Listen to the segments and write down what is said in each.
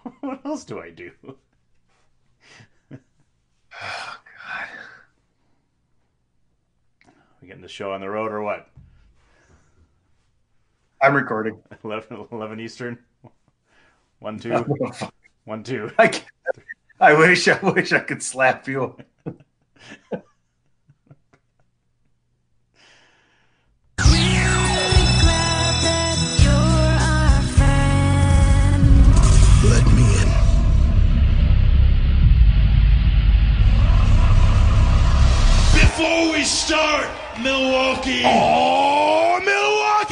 What else do I do? Oh God. We getting the show on the road or what? I'm recording. 11 Eastern. 1 2 1 2. I, can't- I wish I could slap you. Really glad that you're our friend. Let me in. Before we start, Milwaukee. Oh, Milwaukee!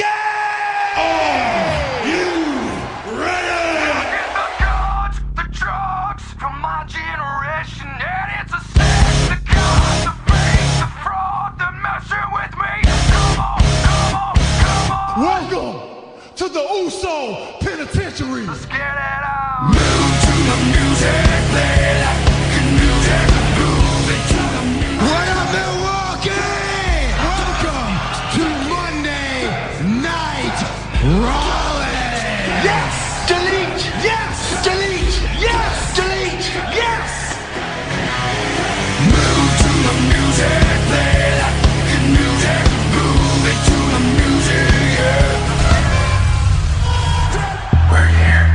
Are you ready? It's the guns, the drugs from my generation, and it's a sin. The gods, the fake, the fraud, the messing with me. Come on, come on, come on. Welcome to the Uso Penitentiary. Let's get it on. Move to the music, play like good music. Move it to the music. What up, Milwaukee? Welcome to Monday Night Raleigh. Yes, delete. Yes, delete. Yes, delete. Yes. Move to the music, play like good music. Move it to the music. Yeah. We're here.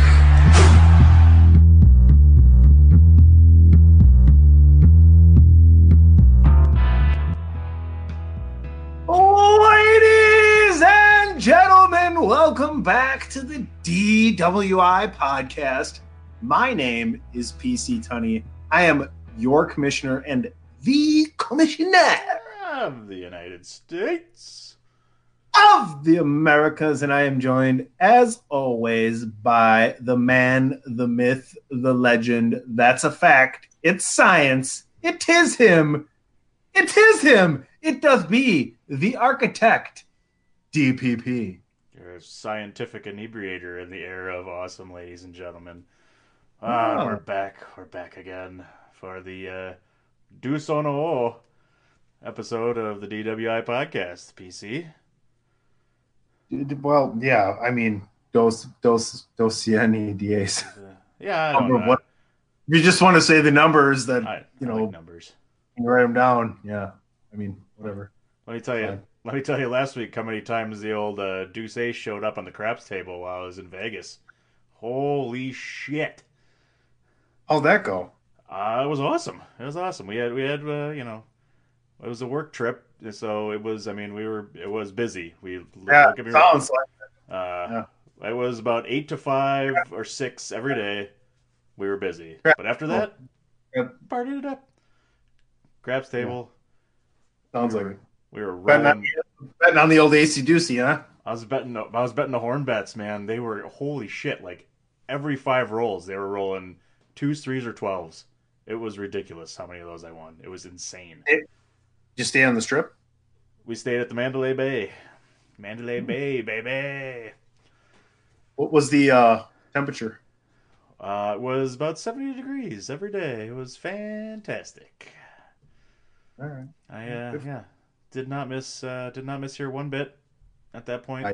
Ladies and gentlemen, welcome back to the DWI podcast. My name is PC Tunney. I am your commissioner and the commissioner Of the United States. of the Americas, and I am joined, as always, by the man, the myth, the legend. That's a fact. It's science. It is him. It is him. It does be the architect, DPP. You're a scientific inebriator in the era of awesome, ladies and gentlemen. Oh. We're back. We're back again for the Do Sono episode of the DWI podcast, PC. Well, yeah, I mean, dos cien diez. Yeah, I don't know. What? If you just want to say the numbers that, I you know, like numbers. you write them down. Yeah, I mean, whatever. Let me tell you. Fine. Let me tell you last week how many times the old Deuce Ace showed up on the craps table while I was in Vegas. Holy shit! How'd that go? It was awesome. It was awesome. We had you know, it was a work trip, so it was. I mean, it was busy. Yeah, Don't get me wrong. sounds like It was about 8 to 5 or 6 every day. We were busy, Yeah. but after that, Yeah. partied it up. Craps table. sounds like it. We were Betting rolling. on the old AC Deucey, huh? I was betting the horn bets, man. They were holy shit. Like every 5 rolls, they were rolling 2s, 3s, or 12s. It was ridiculous how many of those I won. It was insane. Just stay on the strip. We stayed at the Mandalay Bay. Mandalay Bay, baby. What was the temperature? It was about 70 degrees every day. It was fantastic. All right. Good for- Yeah, did not miss here one bit at that point.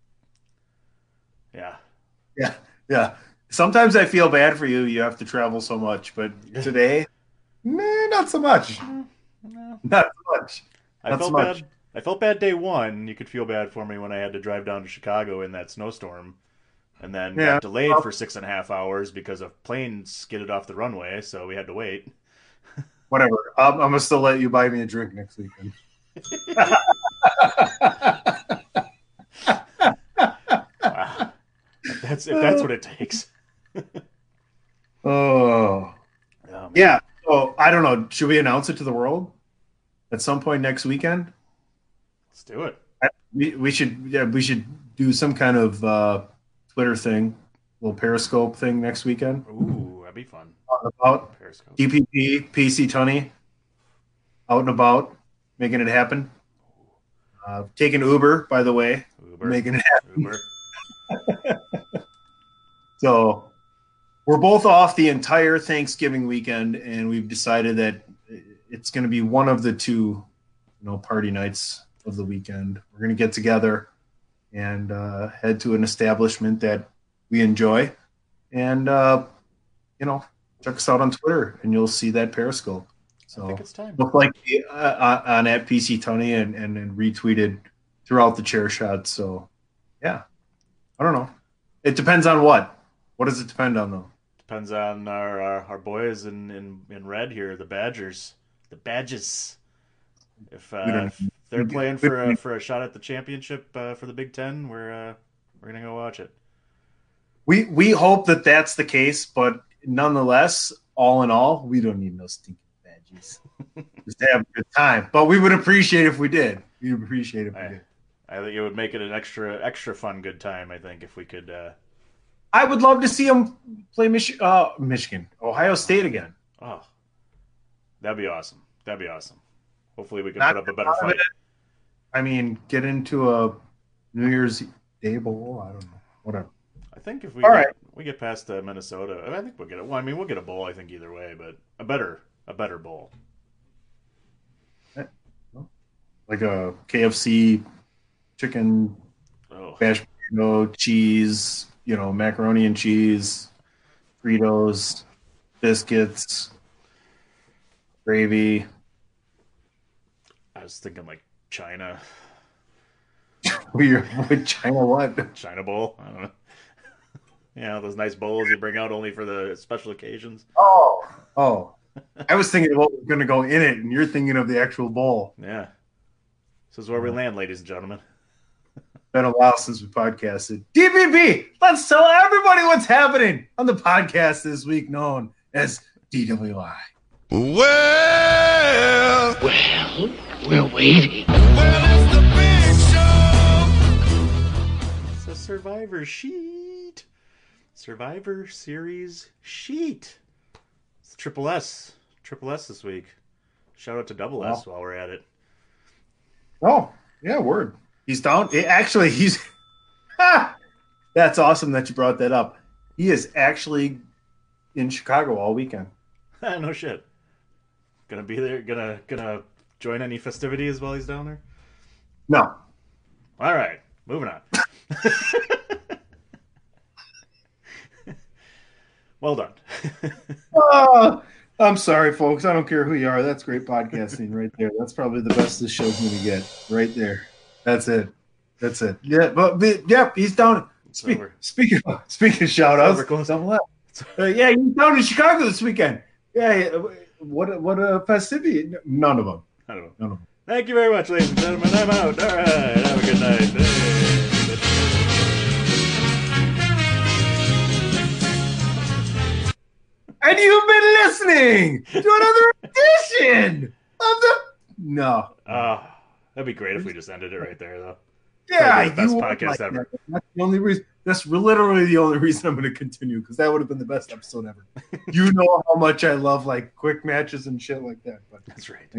Yeah. Yeah. Sometimes I feel bad for you. You have to travel so much, but today, not so much. No. Not so much. I Not so felt much. bad. I felt bad day one. You could feel bad for me when I had to drive down to Chicago in that snowstorm, and then Yeah. got delayed Well- for 6.5 hours because a plane skidded off the runway, so we had to wait. Whatever. I'm gonna still let you buy me a drink next weekend. Wow. If that's what it takes. Oh, Oh, man. yeah. So I don't know. Should we announce it to the world at some point next weekend? Let's do it. We should do some kind of Twitter thing, little Periscope thing next weekend Ooh, that'd be fun. about Periscope. DPP, PC Tunney, out and about, making it happen. Taking Uber, by the way, Uber. making it happen. Uber. So we're both off the entire Thanksgiving weekend, and we've decided that it's going to be one of the two, party nights of the weekend. We're going to get together and head to an establishment that we enjoy and check us out on Twitter, and you'll see that Periscope. So I think it's time. look like on at PC Tony and retweeted throughout the chair shot. So yeah, I don't know. It depends on what. What does it depend on though? Depends on our boys in red here, the Badgers, the Badges. If they're playing for a shot at the championship for the Big Ten, we're gonna go watch it. We hope that that's the case, but nonetheless, all in all, we don't need no stinking badges. Just have a good time. But we would appreciate if we did. We'd appreciate if we did. I think it would make it an extra fun good time. I think if we could. I would love to see them play Michigan, Ohio State again. Oh, that'd be awesome. That'd be awesome. Hopefully, we can Not put up a better fight. I mean, get into a New Year's Day bowl. I don't know. Whatever. I think if we All get, right. we get past Minnesota, I think we'll get it. Well, I mean, we'll get a bowl. I think either way, but a better bowl. Like a KFC chicken Oh, mashed potato, cheese, macaroni and cheese, Fritos, biscuits, gravy. I was thinking like China With China what? China bowl. I don't know. Those nice bowls you bring out only for the special occasions. Oh. I was thinking of what was going to go in it, and you're thinking of the actual bowl. Yeah, this is where we land, ladies and gentlemen. Been a while since we podcasted. DVB, let's tell everybody what's happening on the podcast this week, known as DWI. Well, We're waiting. it's the big show. It's a Survivor Series sheet. It's Triple S this week. Shout out to Double S while we're at it. Oh, yeah, word. He's down. Actually, he's. That's awesome that you brought that up. He is actually in Chicago all weekend. No shit. Gonna be there. Gonna join any festivities while he's down there. No. All right, moving on. Well done. Oh, I'm sorry, folks. I don't care who you are. That's great podcasting right there. That's probably the best this show's going to get right there. That's it. Yeah, but he's down. over. Speaking of shout outs, over, close. double up. Yeah, he's down in Chicago this weekend. Yeah, what a festivity. None of them. I don't know. None of them. Thank you very much, ladies and gentlemen. I'm out. All right, have a good night. Hey. And you've been listening to another edition of the. No. That'd be great if we just ended it right there, though. Yeah, Probably the best you podcast like ever. that. That's the only reason. That's literally the only reason I'm going to continue, because that would have been the best episode ever. You know how much I love like quick matches and shit like that. But That's right.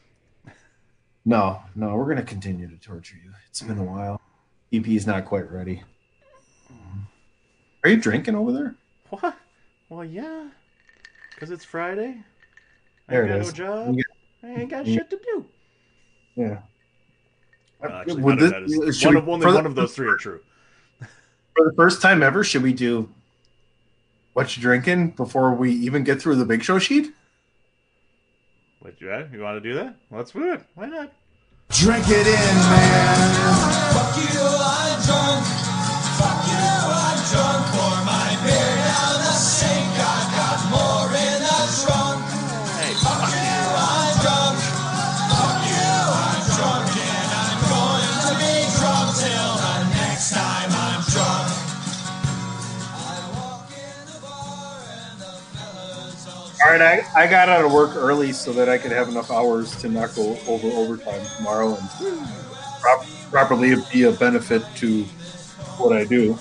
no, we're going to continue to torture you. It's been a while. EP's not quite ready. Are you drinking over there? What? Well, yeah. Because it's Friday. There I it ain't got is. no job. I ain't got shit to do. Yeah. Actually, Would none of this- that is, should we- only for the- one of those three are true. For the first time ever, should we do what you drinking before we even get through the Big Show sheet? What, you want to do that? Let's do it. Why not? Drink it in, man. Fuck you, I'm drunk. Fuck you, I'm drunk for my beer down the sink. I've got more in the trunk. Hey, Fuck you, I'm drunk. Fuck you, I'm drunk. And I'm going to be drunk till the next time I'm drunk. I walk in the bar and the fellas all All right, I got out of work early so that I could have enough hours to not go over overtime tomorrow and properly be a benefit to what I do.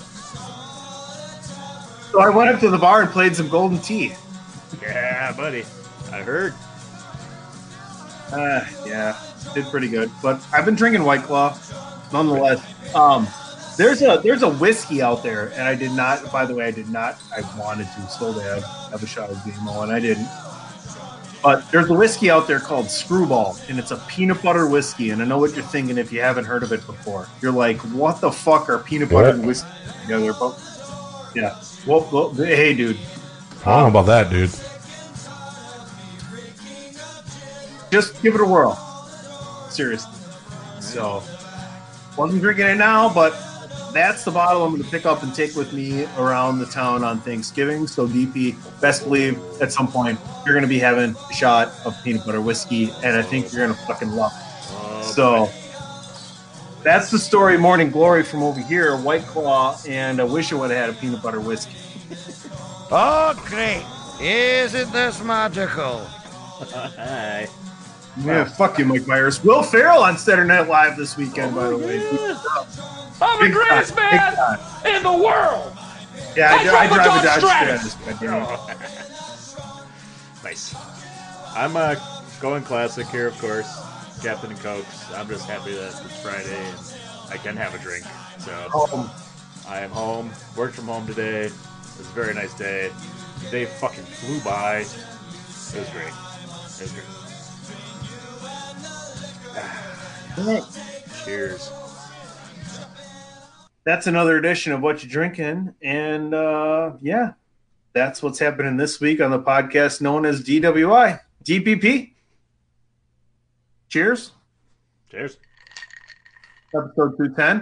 So I went up to the bar and played some Golden Tea. yeah, buddy. I heard. Yeah, did pretty good. But I've been drinking White Claw, nonetheless. There's a whiskey out there, and I did not. By the way, I wanted to so bad have a shot of BMO, and I didn't. But there's a whiskey out there called Screwball, and it's a peanut butter whiskey. And I know what you're thinking if you haven't heard of it before. You're like, what the fuck are peanut butter and whiskey together? But yeah, Well, hey, dude. I don't know about that, dude. Just give it a whirl. Seriously. So, wasn't drinking it now, but that's the bottle I'm going to pick up and take with me around the town on Thanksgiving. So, DP, best believe at some point you're going to be having a shot of peanut butter whiskey, and I think you're going to fucking love it. So, that's the story, Morning Glory from over here, White Claw, and I wish I would have had a peanut butter whiskey. Oh, great. Isn't this magical? Hi. Yeah, fuck you, Mike Myers. Will Ferrell on Saturday Night Live this weekend, by the way. I'm the greatest man in the world. Yeah, I drive a Dodge Stratus. Stratus. goddammit. Nice. I'm going classic here, of course. Captain and Cokes. I'm just happy that it's Friday and I can have a drink. So I am home. Worked from home today. It was a very nice day. The day fucking flew by. It was great. It was great. Cheers. That's another edition of What You Drinking. And yeah, that's what's happening this week on the podcast known as DWI. DPP. Cheers. Cheers. Episode 210.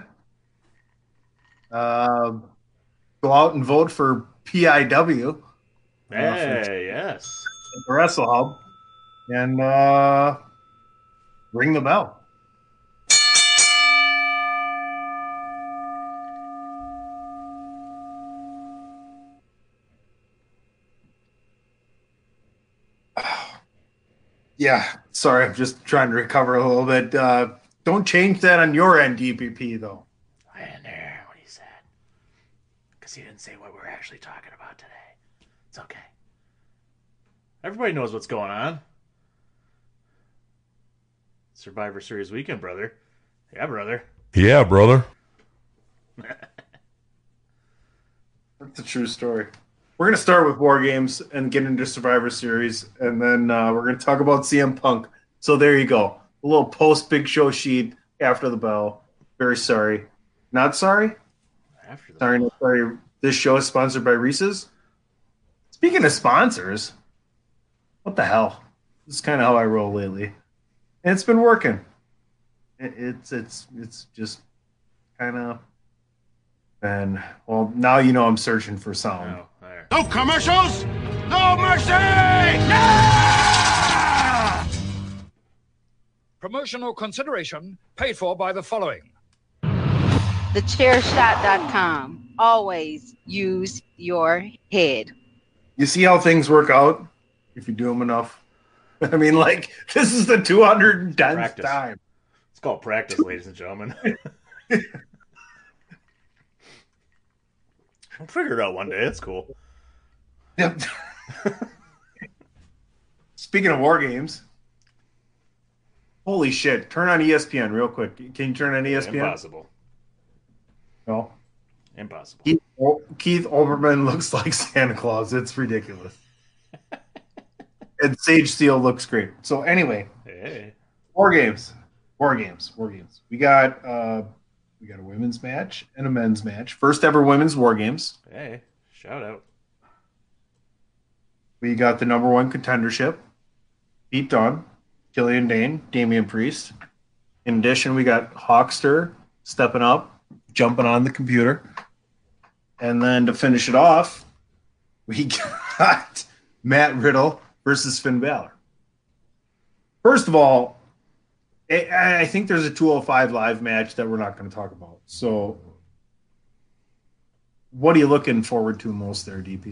Go out and vote for PIW. Hey, yes. The Wrestle Hub. And ring the bell. Yeah, sorry, I'm just trying to recover a little bit. Don't change that on your end, DPP, though. I didn't hear what he said. Because he didn't say what we're actually talking about today. It's okay. Everybody knows what's going on. Survivor Series weekend, brother. Yeah, brother. Yeah, brother. That's a true story. We're going to start with War Games and get into Survivor Series, and then we're going to talk about CM Punk. So there you go. A little post-Big Show sheet after the bell. Very sorry. Not sorry? After the Sorry, not sorry. This show is sponsored by Reese's. Speaking of sponsors, what the hell? This is kind of how I roll lately. And it's been working. It's just kind of... And, well, now you know I'm searching for sound. Oh, there. No commercials, no mercy! Yeah! Promotional consideration paid for by the following. TheChairShot.com. Always use your head. You see how things work out if you do them enough? I mean, like, this is the 210th Practice. time. It's called practice, ladies and gentlemen. I'll figure it out one day. It's cool. Yep. Speaking of War Games, holy shit. Turn on ESPN real quick. Can you turn on ESPN? Impossible. No. Impossible. Keith Olbermann looks like Santa Claus. It's ridiculous. And Sage Steele looks great. So anyway, Hey. War Games. We got a women's match and a men's match. First ever women's War Games. Hey. Shout out. We got the number one contendership. Pete Dunne, Killian Dane, Damian Priest. In addition, we got Hawkster stepping up, jumping on the computer. And then to finish it off, we got Matt Riddle versus Finn Balor. First of all, I think there's a 205 live match that we're not going to talk about. So what are you looking forward to most there, DP?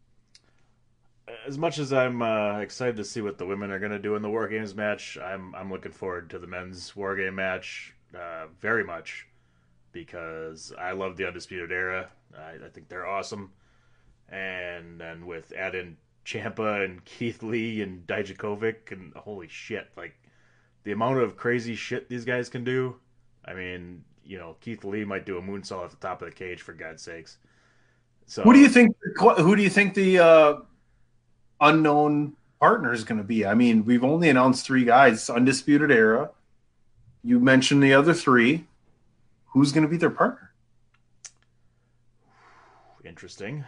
As much as I'm excited to see what the women are going to do in the War Games match, I'm looking forward to the men's War Game match very much because I love the Undisputed Era. I think they're awesome. And then with add in Ciampa and Keith Lee and Dijakovic and holy shit, like the amount of crazy shit these guys can do. I mean, you know, Keith Lee might do a moonsault at the top of the cage for God's sakes. So Who do you think the unknown partner is going to be? I mean, we've only announced 3 guys. Undisputed Era. You mentioned the other 3. Who's going to be their partner? interesting.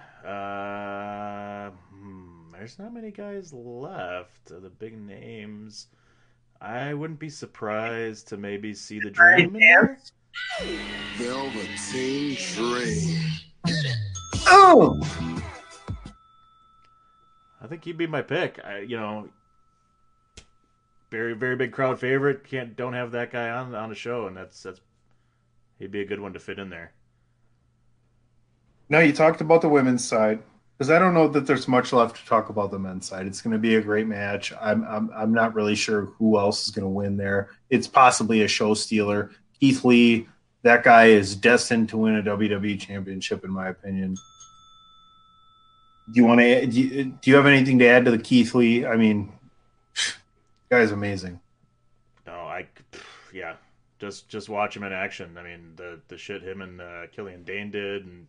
There's not many guys left. The big names. I wouldn't be surprised to maybe see the Dream in there. Velveteen Dream. Oh, I think he'd be my pick. Very very big crowd favorite. Don't have that guy on a show, and that's he'd be a good one to fit in there. now you talked about the women's side because I don't know that there's much left to talk about the men's side. It's going to be a great match. I'm not really sure who else is going to win there. It's possibly a show stealer. Keith Lee, that guy is destined to win a WWE championship, in my opinion. Do you have anything to add to the Keith Lee? I mean, guy's amazing. No, yeah, just watch him in action. I mean, the shit him and Killian Dane did, and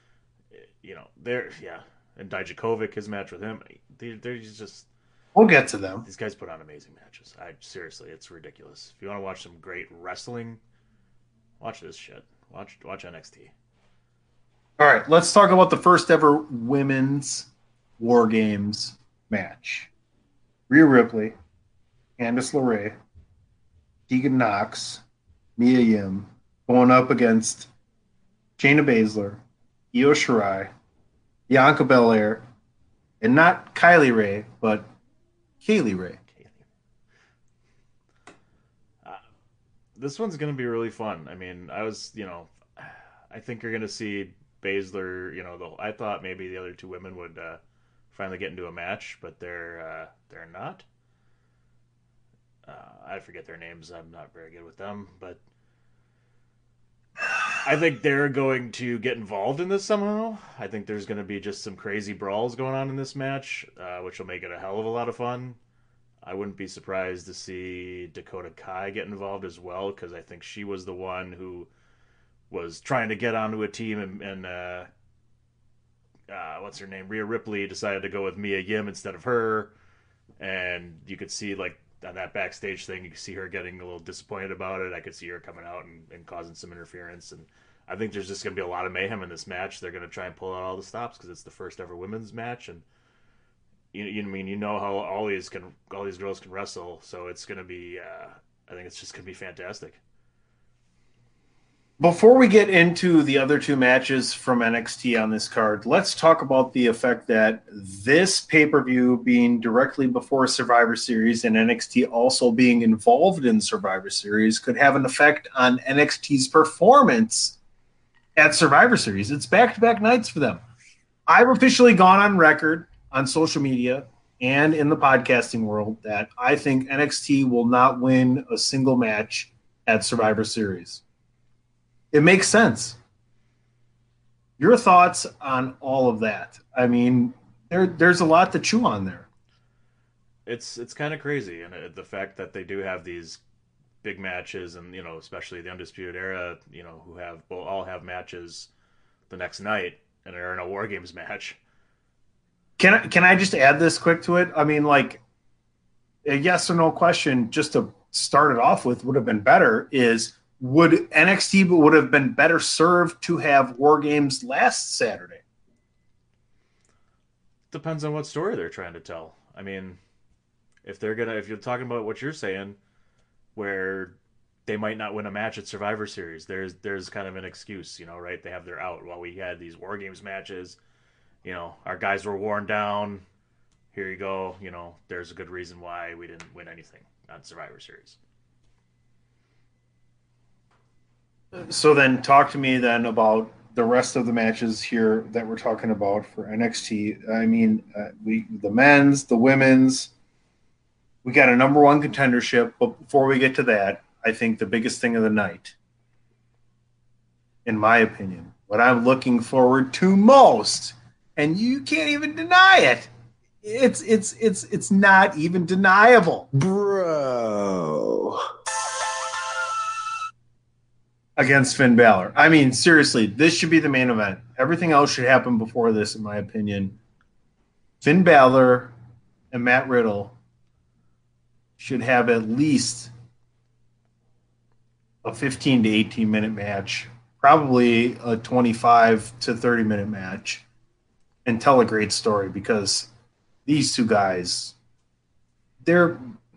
and Dijakovic, his match with him. They're just. We'll get to them. These guys put on amazing matches. Seriously, it's ridiculous. If you want to watch some great wrestling, watch this shit. Watch NXT. All right, let's talk about the first ever women's War Games match. Rhea Ripley, Candice LeRae, Tegan Knox, Mia Yim going up against Shayna Baszler, Io Shirai, Bianca Belair, and not Kylie Ray, but Kaylee Ray. This one's going to be really fun. I mean, I think you're going to see Baszler, I thought maybe the other two women would finally get into a match, but they're not. I forget their names. I'm not very good with them, but I think they're going to get involved in this somehow. I think there's going to be just some crazy brawls going on in this match, which will make it a hell of a lot of fun. I wouldn't be surprised to see Dakota Kai get involved as well, because I think she was the one who was trying to get onto a team, and what's her name? Rhea Ripley decided to go with Mia Yim instead of her, and you could see, like, on that backstage thing, you could see her getting a little disappointed about it. I could see her coming out and causing some interference, and I think there's just going to be a lot of mayhem in this match. They're going to try and pull out all the stops because it's the first ever women's match, and you know how all these girls can wrestle, so it's going to be I think it's just going to be fantastic. Before we get into the other two matches from NXT on this card, let's talk about the effect that this pay-per-view being directly before Survivor Series and NXT also being involved in Survivor Series could have an effect on NXT's performance at Survivor Series. It's back-to-back nights for them. I've officially gone on record on social media and in the podcasting world that I think NXT will not win a single match at Survivor Series. It makes sense. Your thoughts on all of that? I mean, there's a lot to chew on there. It's kind of crazy, and the fact that they do have these big matches, and especially the Undisputed Era, who all have matches the next night, and are in a War Games match. Can I just add this quick to it? I mean, like, a yes or no question, just to start it off with, would have been better is, would NXT would have been better served to have War Games last Saturday? Depends on what story they're trying to tell. I mean, if you're talking about what you're saying, where they might not win a match at Survivor Series, there's kind of an excuse, right? They have their out. While we had these War Games matches, our guys were worn down. Here you go. There's a good reason why we didn't win anything on Survivor Series. So then talk to me then about the rest of the matches here that we're talking about for NXT. I mean, the men's, the women's, we got a number one contendership. But before we get to that, I think the biggest thing of the night, in my opinion, what I'm looking forward to most, and you can't even deny it, it's not even deniable, Bro. Against Finn Balor. I mean, seriously, this should be the main event. Everything else should happen before this, in my opinion. Finn Balor and Matt Riddle should have at least a 15 to 18 minute match, probably a 25 to 30-minute match and tell a great story, because these two guys, they're,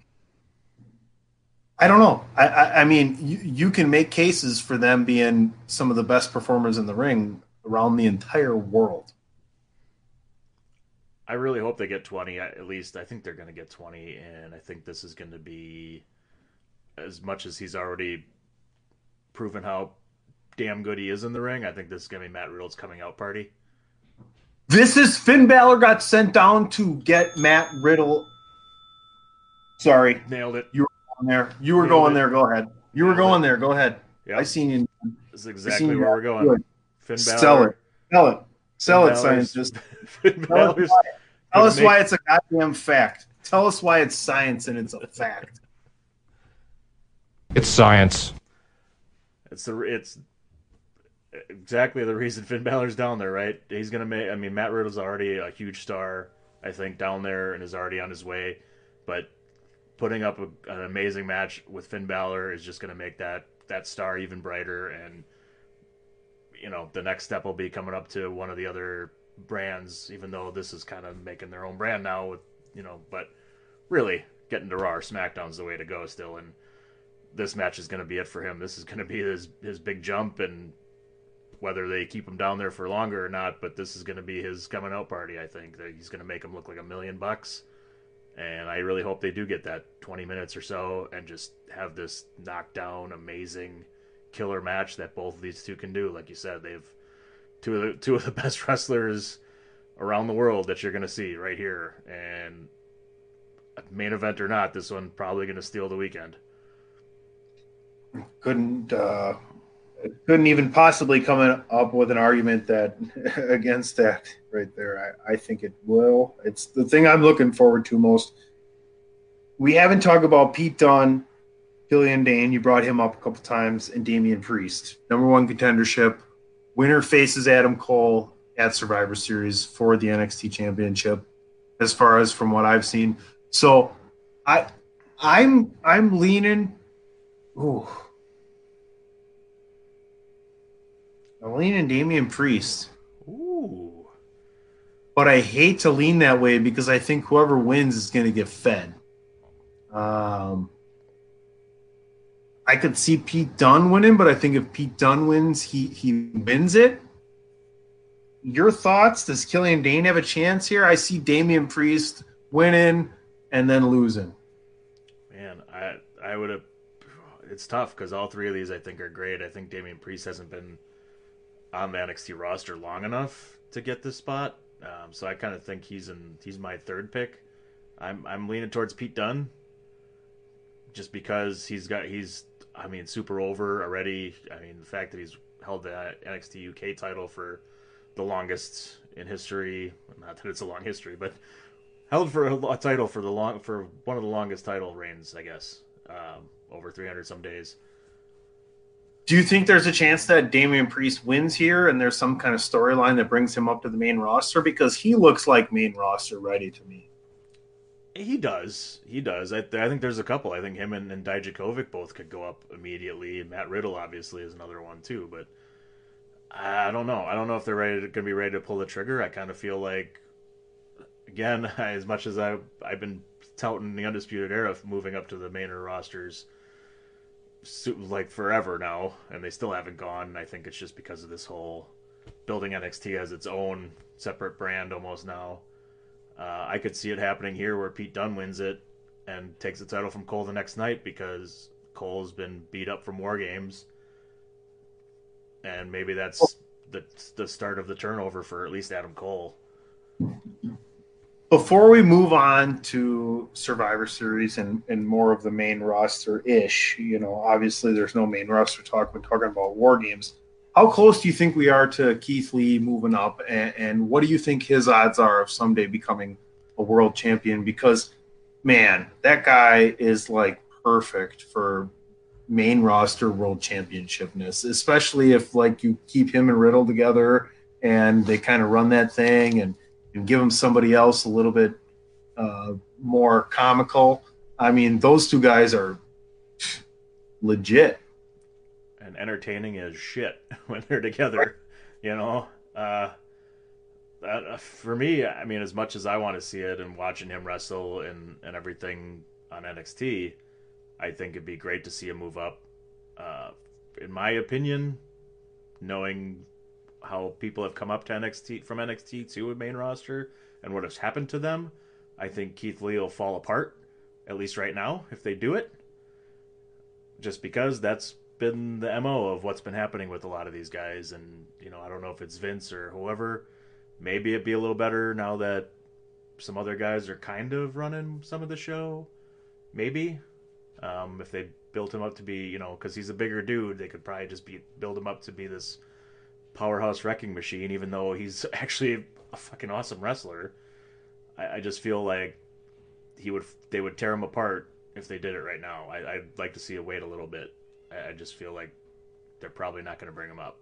I don't know. I mean, you can make cases for them being some of the best performers in the ring around the entire world. I really hope they get 20. At least I think they're going to get 20, and I think this is going to be, as much as he's already proven how damn good he is in the ring, I think this is going to be Matt Riddle's coming out party. This is Finn Balor got sent down to get Matt Riddle. Sorry. Nailed it. You were going there. You were going there. Go ahead. You were going there. Go ahead. Yep. I seen you. This is exactly where we're going. Good. Finn Balor. Sell it. Sell it. Sell Finn it, Balor's- scientist. Finn Balor's Tell us gonna why make- it's a goddamn fact. Tell us why it's science and it's a fact. It's science. It's exactly the reason Finn Balor's down there, right? He's gonna make. I mean, Matt Riddle's already a huge star, I think, down there, and is already on his way. But putting up an amazing match with Finn Balor is just gonna make that star even brighter. And you know, the next step will be coming up to one of the other brands, even though this is kind of making their own brand now. With but really getting to Raw or SmackDown's the way to go still. And this match is going to be it for him. This is going to be his big jump, and whether they keep him down there for longer or not, but this is going to be his coming out party. I think that he's going to make him look like $1 million, and I really hope they do get that 20 minutes or so and just have this knockdown, amazing, killer match that both of these two can do. Like you said, they've two of the best wrestlers around the world that you're going to see right here, and main event or not, this one probably going to steal the weekend. Couldn't even possibly come up with an argument that against that right there. I think it will. It's the thing I'm looking forward to most. We haven't talked about Pete Dunne, Killian Dane. You brought him up a couple times, and Damian Priest. Number one contendership. Winner faces Adam Cole at Survivor Series for the NXT Championship, as far as from what I've seen. So I'm leaning. Ooh. I'm leaning Damian Priest. Ooh. But I hate to lean that way because I think whoever wins is going to get fed. I could see Pete Dunne winning, but I think if Pete Dunne wins, he wins it. Your thoughts? Does Killian Dane have a chance here? I see Damian Priest winning and then losing. Man, I would have. It's tough because all three of these I think are great. I think Damian Priest hasn't been on the NXT roster long enough to get this spot, so I kind of think he's my third pick. I'm leaning towards Pete Dunne, just because he's super over already. I mean, the fact that he's held the NXT UK title for the longest in history, not that it's a long history, but held for a title for one of the longest title reigns, I guess, over 300 some days. Do you think there's a chance that Damian Priest wins here and there's some kind of storyline that brings him up to the main roster? Because he looks like main roster ready to me. He does. I think there's a couple. I think him and Dijakovic both could go up immediately. And Matt Riddle obviously is another one too. But I don't know. I don't know if they're going to be ready to pull the trigger. I kind of feel like, again, as much as I've been touting the Undisputed Era moving up to the main rosters like forever now, and they still haven't gone. And I think it's just because of this whole building NXT as its own separate brand almost now. I could see it happening here where Pete Dunne wins it and takes the title from Cole the next night because Cole's been beat up from War Games, and maybe that's the start of the turnover for at least Adam Cole. Before we move on to Survivor Series and more of the main roster-ish, obviously there's no main roster talk. We're talking about War Games. How close do you think we are to Keith Lee moving up, and what do you think his odds are of someday becoming a world champion? Because, man, that guy is like perfect for main roster world championshipness, especially if you keep him and Riddle together and they kind of run that thing and give him somebody else a little bit more comical. I mean, those two guys are legit. and entertaining as shit when they're together. You know, for me, I mean, as much as I want to see it and watching him wrestle and everything on NXT, I think it'd be great to see him move up. In my opinion, knowing how people have come up to NXT from NXT to a main roster and what has happened to them, I think Keith Lee will fall apart, at least right now, if they do it. Just because that's been the MO of what's been happening with a lot of these guys. And, you know, I don't know if it's Vince or whoever. Maybe it'd be a little better now that some other guys are kind of running some of the show. Maybe. If they built him up to be, you know, because he's a bigger dude, they could probably just build him up to be this powerhouse wrecking machine, even though he's actually a fucking awesome wrestler. I just feel like they would tear him apart if they did it right now. I'd like to see it wait a little bit. I just feel like they're probably not going to bring him up.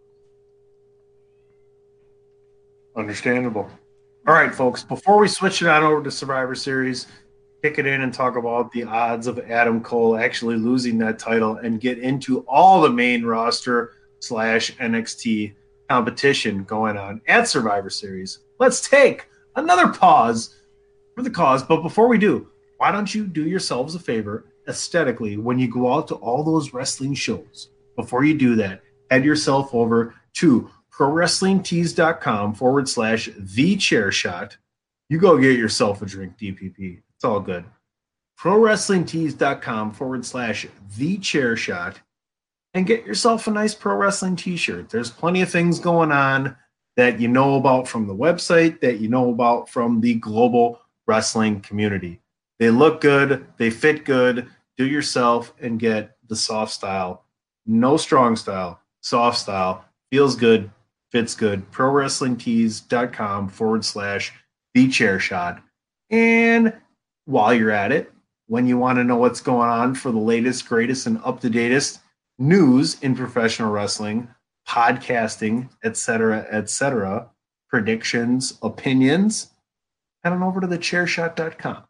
Understandable. All right, folks, before we switch it on over to Survivor Series, kick it in and talk about the odds of Adam Cole actually losing that title and get into all the main roster / NXT competition going on at Survivor Series. Let's take another pause for the cause. But before we do, why don't you do yourselves a favor aesthetically when you go out to all those wrestling shows? Before you do that, head yourself over to ProWrestlingTees.com / TheChairShot. You go get yourself a drink, DPP. It's all good. ProWrestlingTees.com / TheChairShot and get yourself a nice pro wrestling t-shirt. There's plenty of things going on that you know about from the website, that you know about from the global wrestling community. They look good, they fit good. Do yourself and get the soft style. No strong style, soft style. Feels good, fits good. ProWrestlingTees.com / TheChairShot. And while you're at it, when you want to know what's going on for the latest, greatest, and up-to-datest news in professional wrestling, podcasting, etc., predictions, opinions, head on over to thechairshot.com.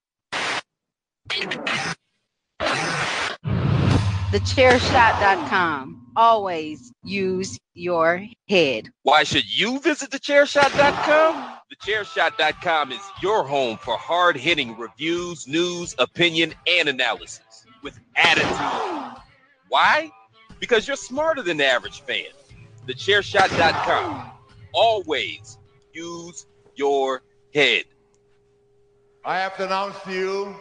Thechairshot.com. Always use your head. Why should you visit thechairshot.com? Thechairshot.com is your home for hard-hitting reviews, news, opinion, and analysis with attitude. Why? Because you're smarter than the average fan. Thechairshot.com. Always use your head. I have to announce to you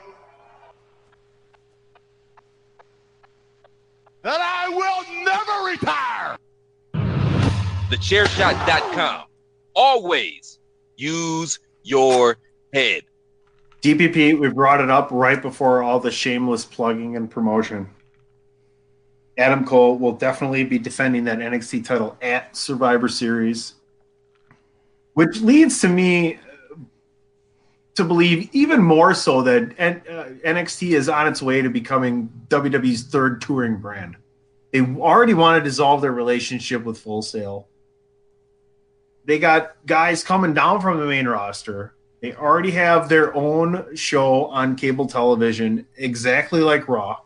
that I will never retire. Thechairshot.com. Always use your head. DPP, we brought it up right before all the shameless plugging and promotion. Adam Cole will definitely be defending that NXT title at Survivor Series, which leads to me to believe even more so that NXT is on its way to becoming WWE's third touring brand. They already want to dissolve their relationship with Full Sail. They got guys coming down from the main roster. They already have their own show on cable television, exactly like Raw.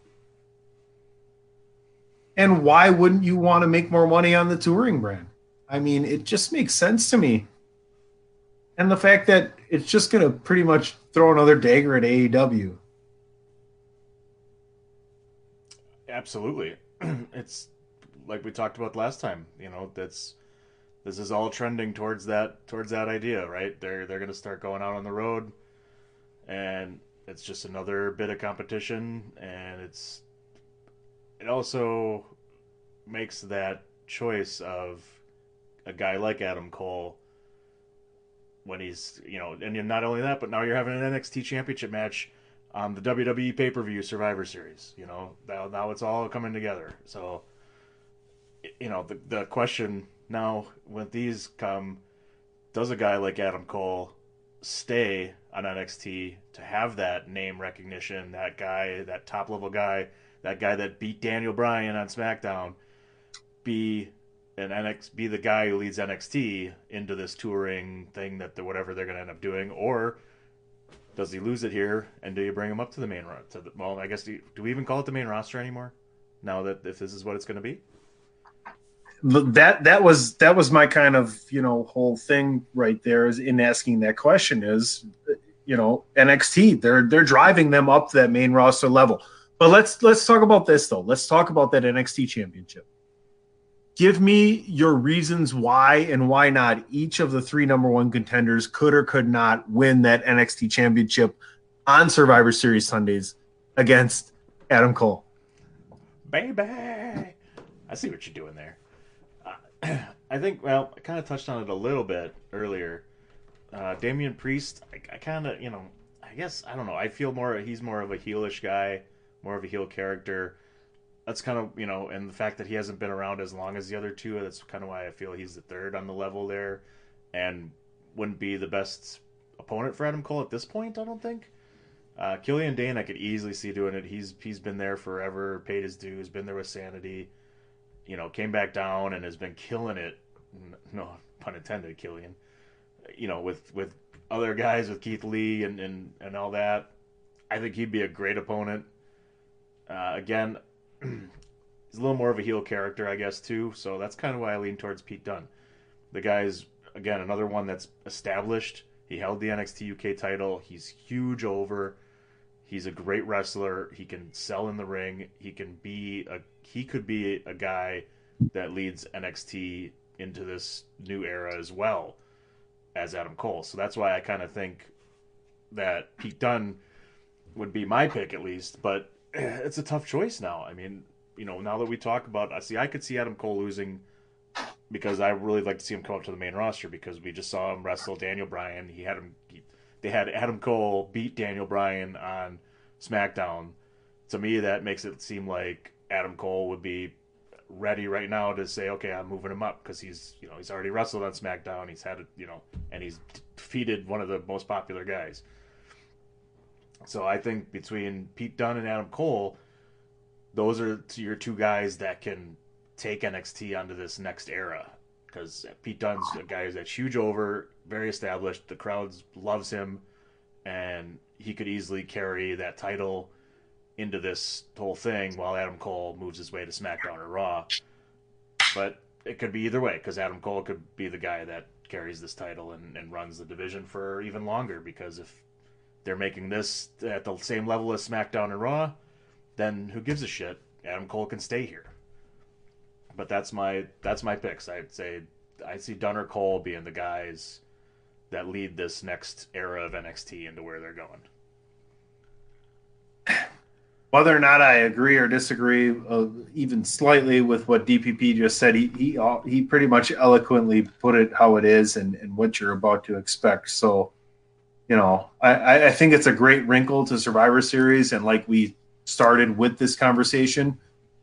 And why wouldn't you want to make more money on the touring brand? I mean, it just makes sense to me. And the fact that it's just going to pretty much throw another dagger at AEW. Absolutely. It's like we talked about last time. You know, this is all trending towards that idea, right? They're going to start going out on the road, and it's just another bit of competition, and it also makes that choice of a guy like Adam Cole when he's, you know, and not only that, but now you're having an NXT championship match on the WWE pay-per-view Survivor Series. You know, now it's all coming together. So, you know, the question now when these come, does a guy like Adam Cole stay on NXT to have that name recognition, that guy, that top-level guy, that guy that beat Daniel Bryan on SmackDown, be the guy who leads NXT into this touring thing that whatever they're going to end up doing, or does he lose it here and do you bring him up to the main roster? Well, I guess do we even call it the main roster anymore? Now that if this is what it's going to be, that was my kind of whole thing right there is in asking that question is NXT they're driving them up to that main roster level. But let's talk about this though. Let's talk about that NXT championship. Give me your reasons why and why not each of the 3 number 1 contenders could or could not win that NXT championship on Survivor Series Sundays against Adam Cole. Baby, I see what you're doing there. I think, well, I kind of touched on it a little bit earlier. Damian Priest, I kind of, I guess, I don't know. I feel he's more of a heelish guy, more of a heel character. That's kind of, and the fact that he hasn't been around as long as the other two, that's kind of why I feel he's the third on the level there and wouldn't be the best opponent for Adam Cole at this point, I don't think. Killian Dane, I could easily see doing it. He's been there forever, paid his dues, been there with Sanity, came back down and has been killing it. No pun intended, Killian. With other guys, with Keith Lee and all that. I think he'd be a great opponent. Again, he's a little more of a heel character, I guess, too. So that's kind of why I lean towards Pete Dunne. The guy's, again, another one that's established. He held the NXT UK title. He's huge over. He's a great wrestler. He can sell in the ring. He could be a guy that leads NXT into this new era as well as Adam Cole. So that's why I kind of think that Pete Dunne would be my pick at least. But it's a tough choice now. I mean, now that we talk about, I could see Adam Cole losing because I really like to see him come up to the main roster because we just saw him wrestle Daniel Bryan. They had Adam Cole beat Daniel Bryan on SmackDown. To me, that makes it seem like Adam Cole would be ready right now to say, okay, I'm moving him up because he's already wrestled on SmackDown. He's had it, and he's defeated one of the most popular guys. So I think between Pete Dunne and Adam Cole, those are your 2 guys that can take NXT onto this next era. Because Pete Dunne's a guy that's huge over, very established. The crowd loves him, and he could easily carry that title into this whole thing while Adam Cole moves his way to SmackDown or Raw. But it could be either way, because Adam Cole could be the guy that carries this title and runs the division for even longer, because if they're making this at the same level as SmackDown and Raw, then who gives a shit? Adam Cole can stay here. But that's my picks. I'd say I see Dunne or Cole being the guys that lead this next era of NXT into where they're going. Whether or not I agree or disagree even slightly with what DPP just said, he pretty much eloquently put it how it is and what you're about to expect. So, I think it's a great wrinkle to Survivor Series. And like we started with this conversation,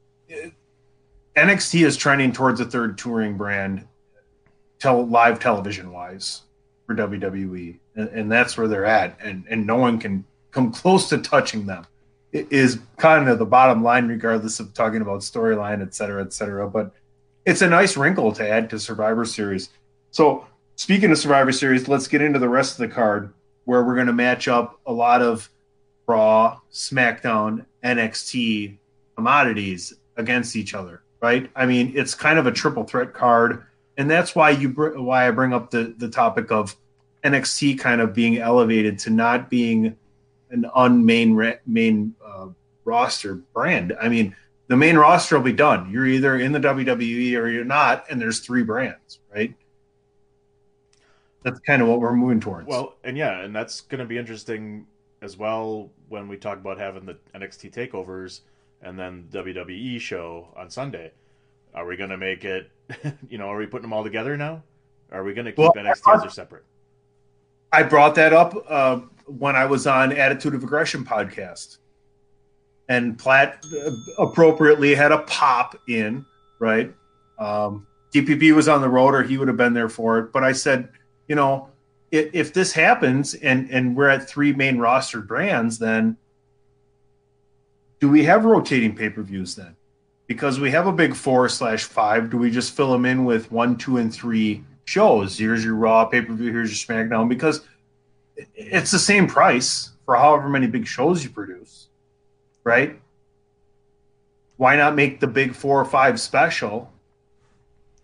NXT is trending towards a third touring brand live television-wise for WWE. And that's where they're at. And no one can come close to touching them. It is kind of the bottom line, regardless of talking about storyline, et cetera, et cetera. But it's a nice wrinkle to add to Survivor Series. So speaking of Survivor Series, let's get into the rest of the card, where we're going to match up a lot of Raw, SmackDown, NXT commodities against each other, right? I mean, it's kind of a triple threat card, and that's why I bring up the topic of NXT kind of being elevated to not being an main roster brand. I mean, the main roster will be done. You're either in the WWE or you're not, and there's 3 brands, right? That's kind of what we're moving towards. Well, and that's going to be interesting as well when we talk about having the NXT takeovers and then WWE show on Sunday. Are we going to make it, are we putting them all together now? Are we going to keep NXT as they're separate? I brought that up when I was on Attitude of Aggression podcast. And Platt appropriately had a pop in, right? DPP was on the road, or he would have been there for it. But I said, if this happens and we're at 3 main roster brands, then do we have rotating pay-per-views then? Because we have a big 4/5. Do we just fill them in with 1, 2, and 3 shows? Here's your Raw pay-per-view, here's your SmackDown, because it's the same price for however many big shows you produce, right? Why not make the big 4 or 5 special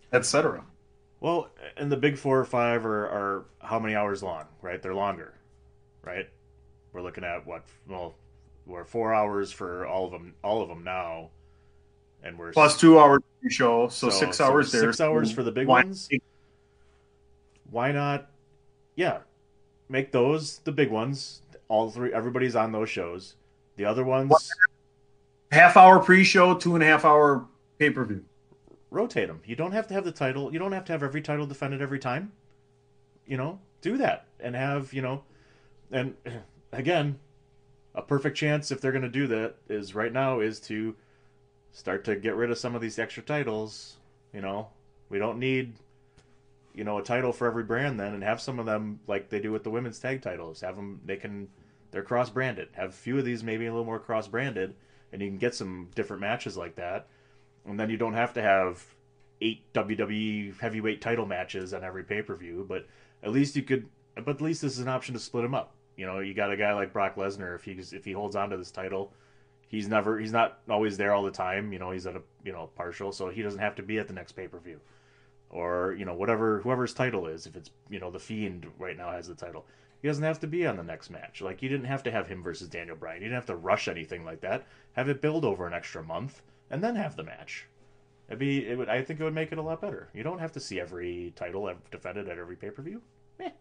etc. Well, and the big 4 or 5 are how many hours long, right? They're longer, right? We're looking at what? Well, we're 4 hours for all of them now, and we're Plus 2 hours show, so 6 hours there. 6 hours for the big Why- ones. Why not? Yeah, make those the big ones. All three, everybody's on those shows. The other ones, Half-hour pre-show, 2.5-hour pay-per-view. rotate them. You don't have to have the title. You don't have to have every title defended every time. Do that and have and again, a perfect chance if they're going to do that is right now is to start to get rid of some of these extra titles. We don't need a title for every brand then, and have some of them like they do with the women's tag titles. Have them they're cross branded. Have a few of these maybe a little more cross branded, and you can get some different matches like that. And then you don't have to have 8 WWE heavyweight title matches on every pay per view, but at least you could. But at least this is an option to split them up. You got a guy like Brock Lesnar. If he holds on to this title, he's not always there all the time. He's at a partial, so he doesn't have to be at the next pay per view, or whoever's title is. If it's the Fiend right now has the title, he doesn't have to be on the next match. Like you didn't have to have him versus Daniel Bryan. You didn't have to rush anything like that. Have it build over an extra month and then have the match. I think it would make it a lot better. You don't have to see every title defended at every pay per view.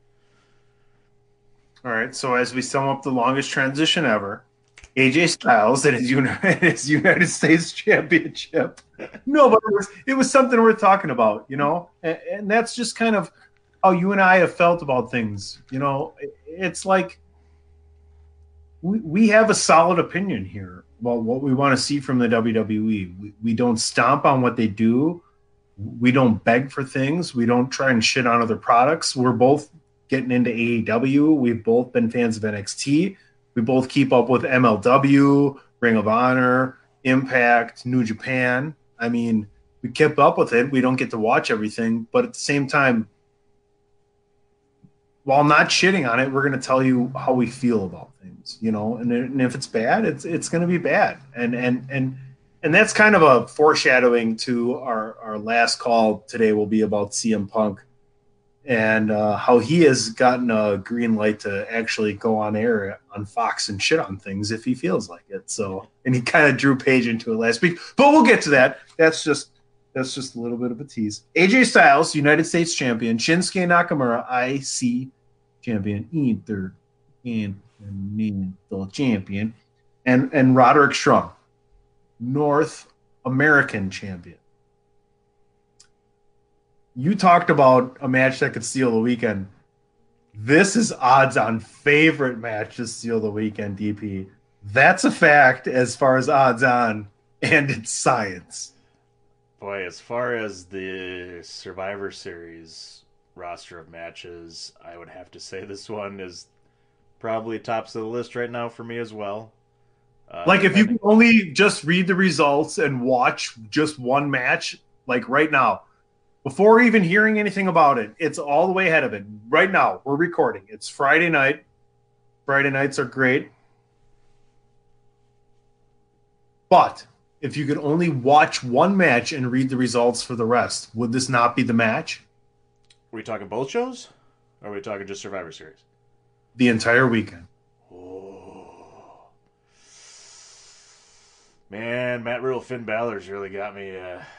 All right, so as we sum up the longest transition ever, AJ Styles and his United States Championship. No, but it was something worth talking about, and that's just kind of how you and I have felt about things. It's like we have a solid opinion here about what we want to see from the WWE. We don't stomp on what they do. We don't beg for things. We don't try and shit on other products. We're both getting into AEW. We've both been fans of NXT. We both keep up with MLW, Ring of Honor, Impact, New Japan. I mean, we kept up with it. We don't get to watch everything, but at the same time, while not shitting on it, we're going to tell you how we feel about things, and if it's bad, it's going to be bad. And that's kind of a foreshadowing to our last call today will be about CM Punk and how he has gotten a green light to actually go on air on Fox and shit on things if he feels like it. So, and he kind of drew Paige into it last week, but we'll get to that. That's just a little bit of a tease. AJ Styles, United States champion. Shinsuke Nakamura, IC champion. Intercontinental champion. And Roderick Strong, North American champion. You talked about a match that could steal the weekend. This is odds-on favorite match to steal the weekend, DP. That's a fact as far as odds-on, and it's science. Boy, as far as the Survivor Series roster of matches, I would have to say this one is probably tops of the list right now for me as well. Like if you can only just read the results and watch just one match, like right now, before even hearing anything about it, it's all the way ahead of it. Right now, we're recording. It's Friday night. Friday nights are great. But if you could only watch one match and read the results for the rest, would this not be the match? Are we talking both shows? Or are we talking just Survivor Series? The entire weekend. Oh. Man, Matt Riddle, Finn Balor's really got me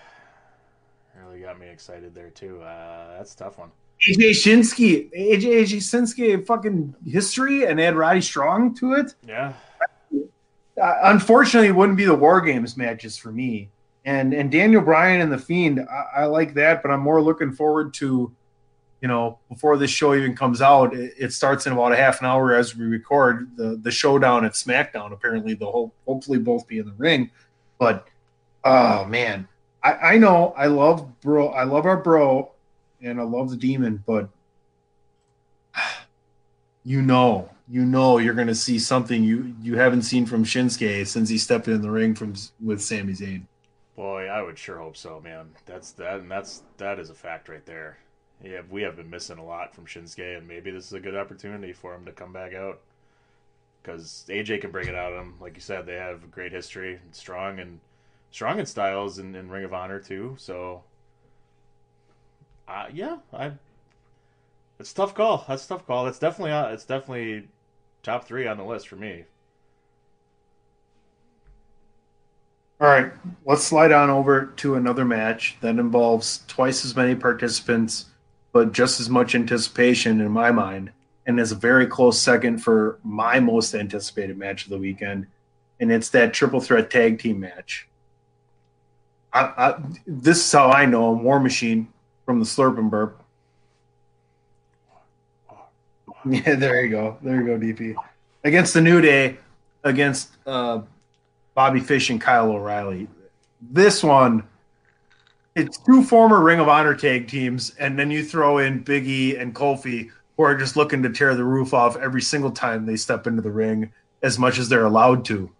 excited there too. That's a tough one. AJ Shinsuke fucking history and add Roddy Strong to it. Yeah. Unfortunately, it wouldn't be the War Games matches for me. And Daniel Bryan and The Fiend, I like that, but I'm more looking forward to, before this show even comes out, it starts in about a half an hour as we record the showdown at SmackDown. Apparently, they'll hopefully both be in the ring. But, oh, man. I know I love our bro, and I love the Demon, but you're going to see something you haven't seen from Shinsuke since he stepped in the ring with Sami Zayn. Boy, I would sure hope so, man. That is a fact right there. Yeah, we have been missing a lot from Shinsuke, and maybe this is a good opportunity for him to come back out because AJ can bring it out of him. Like you said, they have a great history, and strong in Styles and Ring of Honor too. So Yeah, it's a tough call. That's a tough call. It's definitely top 3 on the list for me. All right, let's slide on over to another match that involves twice as many participants, but just as much anticipation in my mind, and is a very close second for my most anticipated match of the weekend, and it's that triple threat tag team match. This is how I know him, War Machine from the Slurp and Burp. Yeah, there you go. There you go, DP. Against the New Day, against Bobby Fish and Kyle O'Reilly. This one, it's 2 former Ring of Honor tag teams, and then you throw in Big E and Kofi, who are just looking to tear the roof off every single time they step into the ring, as much as they're allowed to.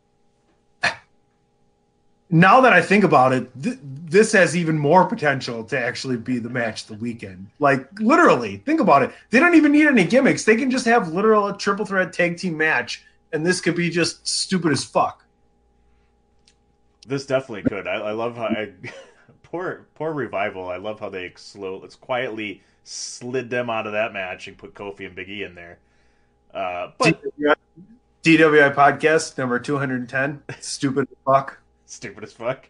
Now that I think about it, this has even more potential to actually be the match of the weekend. Like, literally, think about it. They don't even need any gimmicks. They can just have literal a triple threat tag team match, and this could be just stupid as fuck. This definitely could. I love how poor Revival. I love how they quietly slid them out of that match and put Kofi and Big E in there. But DWI podcast number 210. Stupid as fuck. Stupid as fuck.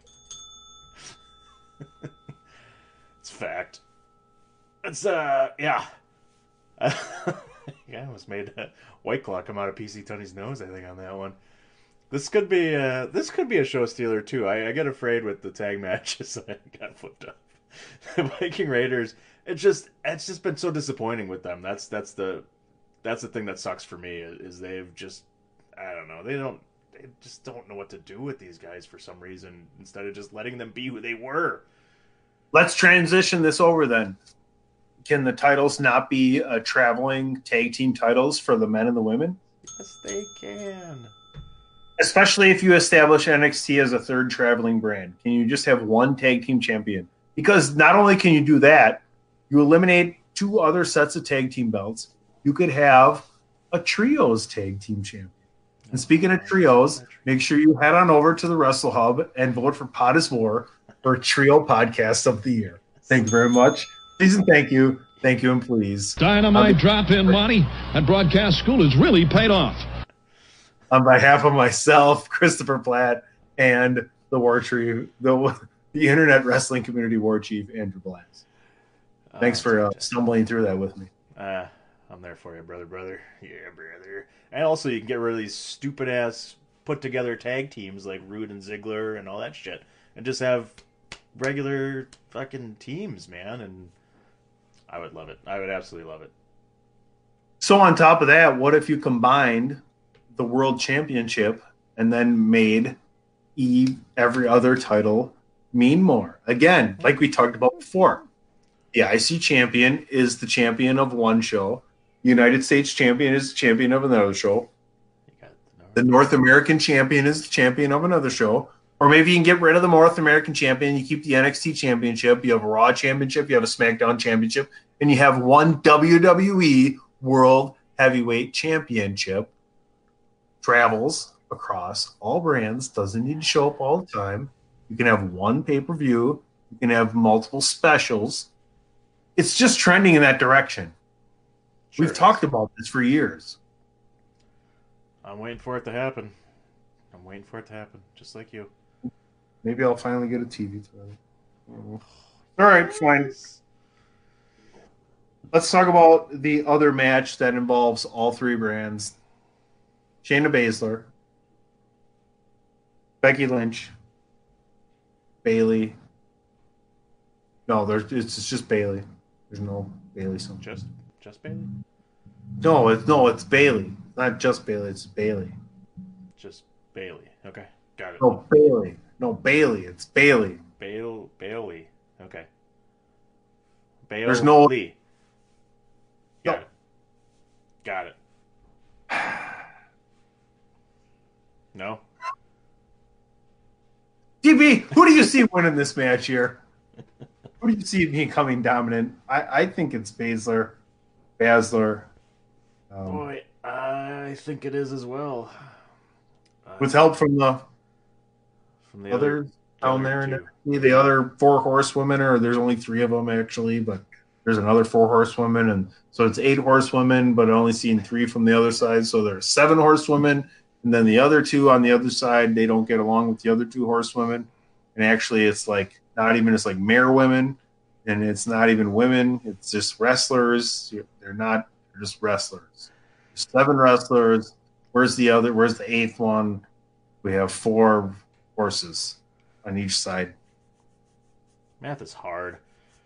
It's fact. It's yeah. I almost made White Claw come out of PC Tony's nose, I think, on that one. This could be a show stealer too. I get afraid with the tag matches. I got flipped up. The Viking Raiders. It's just been so disappointing with them. That's the thing that sucks for me is they've just, I don't know, they just don't know what to do with these guys for some reason instead of just letting them be who they were. Let's transition this over then. Can the titles not be traveling tag team titles for the men and the women? Yes, they can. Especially if you establish NXT as a third traveling brand. Can you just have one tag team champion? Because not only can you do that, you eliminate 2 other sets of tag team belts. You could have a trios tag team champion. And speaking of trios, make sure you head on over to the Wrestle Hub and vote for Pod is War for Trio Podcast of the Year. Thank you very much. Please and thank you. Thank you and please. Dynamite drop-in money at broadcast school has really paid off. On behalf of myself, Christopher Platt, and the War Chief, the Internet Wrestling Community War Chief, Andrew Blatz. Thanks for stumbling through that with me. I'm there for you, brother. Yeah, brother. And also, you can get rid of these stupid-ass put-together tag teams like Rude and Ziggler and all that shit. And just have regular fucking teams, man. And I would love it. I would absolutely love it. So on top of that, what if you combined the World Championship and then made every other title mean more? Again, like we talked about before, the IC champion is the champion of one show. United States champion is the champion of another show. The North American champion is the champion of another show. Or maybe you can get rid of the North American champion. You keep the NXT championship. You have a Raw championship. You have a SmackDown championship. And you have one WWE World Heavyweight Championship. Travels across all brands. Doesn't need to show up all the time. You can have one pay-per-view. You can have multiple specials. It's just trending in that direction. Sure. We've talked about this for years. I'm waiting for it to happen. Just like you. Maybe I'll finally get a TV tonight. All right, fine. Let's talk about the other match that involves all 3 brands. Shayna Baszler, Becky Lynch, Bayley. No, it's just Bayley. There's no Bayley song. Just Bayley? No, it's Bayley. Not just Bayley, it's Bayley. Just Bayley. Okay. Got it. No, Bayley. It's Bayley. Bayley. Okay. Bayley. There's no Lee. Got it. No. DB, who do you see winning this match here? Who do you see becoming dominant? I think it's Baszler. Boy, I think it is as well. With help from the other down there. And the other 4 horsewomen, or there's only 3 of them actually, but there's another 4 horsewomen, and so it's 8 horsewomen, but only seeing 3 from the other side. So there's 7 horsewomen, and then the other 2 on the other side, they don't get along with the other 2 horsewomen. And actually, it's like not even, it's like mare women, and it's not even women. It's just wrestlers. They're just wrestlers. There's 7 wrestlers. Where's the 8th one? We have 4 horses on each side. Math is hard.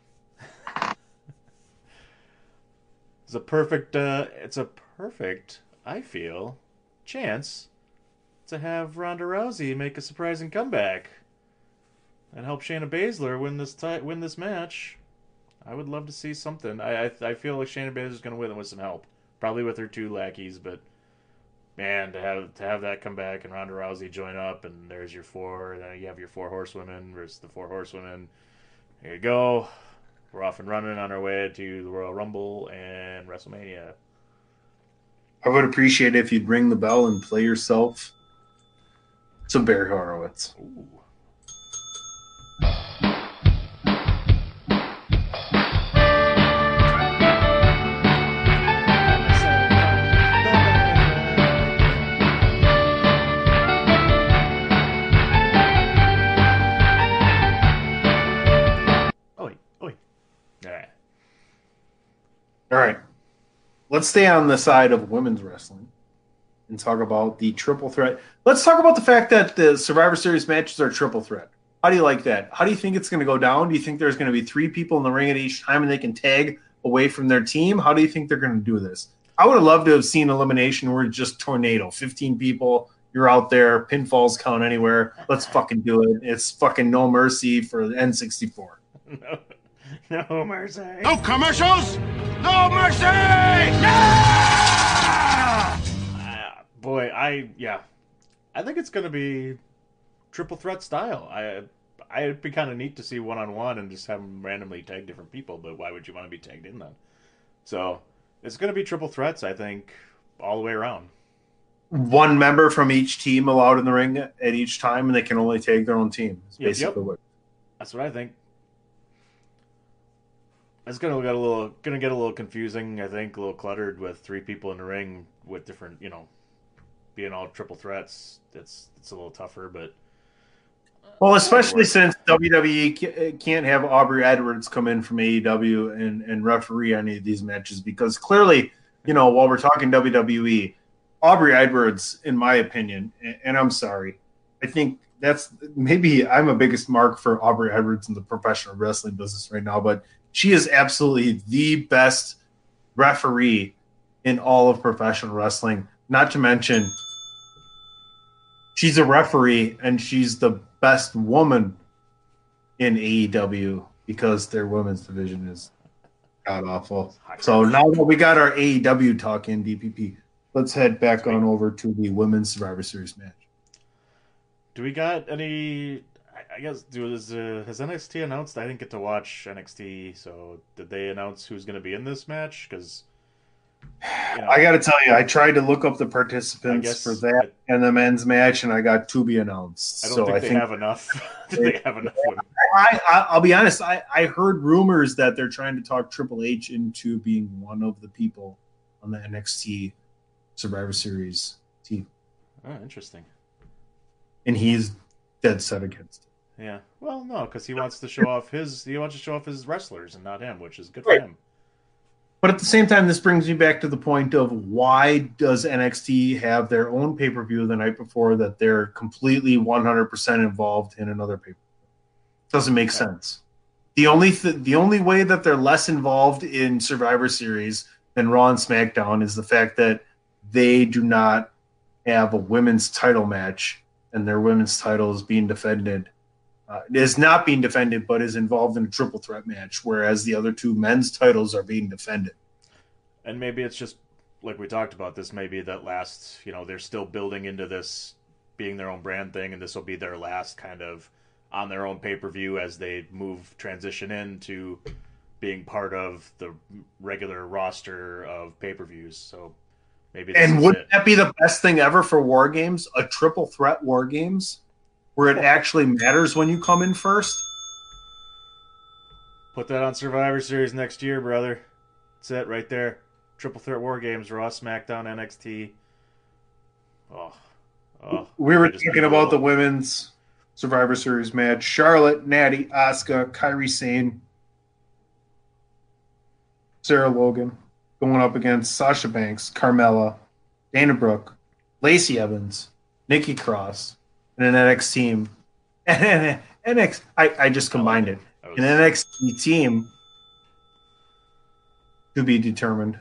It's a perfect, I feel, chance to have Ronda Rousey make a surprising comeback and help Shayna Baszler win this match. I would love to see something. I feel like Shayna Baszler's going to win with some help, probably with her 2 lackeys. But man, to have that come back and Ronda Rousey join up, and there's your 4, and then you have your 4 horsewomen versus the 4 horsewomen. Here you go. We're off and running on our way to the Royal Rumble and WrestleMania. I would appreciate it if you'd ring the bell and play yourself some Barry Horowitz. Ooh. All right. Let's stay on the side of women's wrestling and talk about the triple threat. Let's talk about the fact that the Survivor Series matches are triple threat. How do you like that? How do you think it's going to go down? Do you think there's going to be 3 people in the ring at each time and they can tag away from their team? How do you think they're going to do this? I would have loved to have seen elimination where it's just tornado. 15 people, you're out there, pinfalls count anywhere. Let's fucking do it. It's fucking no mercy for the N64. No mercy. No commercials. No mercy. Yeah! Boy, I think it's going to be triple threat style. It'd be kind of neat to see one-on-one and just have them randomly tag different people, but why would you want to be tagged in then? So it's going to be triple threats, I think, all the way around. 1 member from each team allowed in the ring at each time, and they can only tag their own team. That's what I think. It's gonna get a little confusing, I think, a little cluttered with 3 people in the ring with different, being all triple threats. It's a little tougher, but well, especially since WWE can't have Aubrey Edwards come in from AEW and referee any of these matches, because clearly, while we're talking WWE, Aubrey Edwards, in my opinion, and I'm sorry, I think that's maybe I'm a biggest mark for Aubrey Edwards in the professional wrestling business right now, but she is absolutely the best referee in all of professional wrestling. Not to mention, she's a referee and she's the best woman in AEW because their women's division is god awful. So now that we got our AEW talk in DPP, let's head back on over to the Women's Survivor Series match. Do we got any? I guess has NXT announced? I didn't get to watch NXT, so did they announce who's going to be in this match? Because I got to tell you, I tried to look up the participants for that and the men's match, and I got to be announced. I don't think they have enough. Do they have enough women? I'll be honest. I heard rumors that they're trying to talk Triple H into being one of the people on the NXT Survivor Series team. Oh, interesting. And he's dead set against it. Yeah. Well, no, because he wants to show off his wrestlers and not him, which is good for him. But at the same time, this brings me back to the point of why does NXT have their own pay-per-view the night before that they're completely 100% involved in another pay-per-view? Doesn't make sense. The only way that they're less involved in Survivor Series than Raw and SmackDown is the fact that they do not have a women's title match and their women's title is being defended. Is not being defended, but is involved in a triple threat match, whereas the other 2 men's titles are being defended. And maybe it's just, like we talked about, this may be that last, they're still building into this being their own brand thing, and this will be their last kind of on their own pay-per-view as they transition into being part of the regular roster of pay-per-views. So maybe this and is wouldn't it. that be the best thing ever for War Games? A triple threat War Games? where it actually matters when you come in first. Put that on Survivor Series next year, brother. That's it right there. Triple Threat War Games, Raw, SmackDown, NXT. We were talking about the women's Survivor Series match. Charlotte, Natty, Asuka, Kairi Sane, Sarah Logan going up against Sasha Banks, Carmella, Dana Brooke, Lacey Evans, Nikki Cross, and an NXT team. And I just combined it. An NXT team to be determined.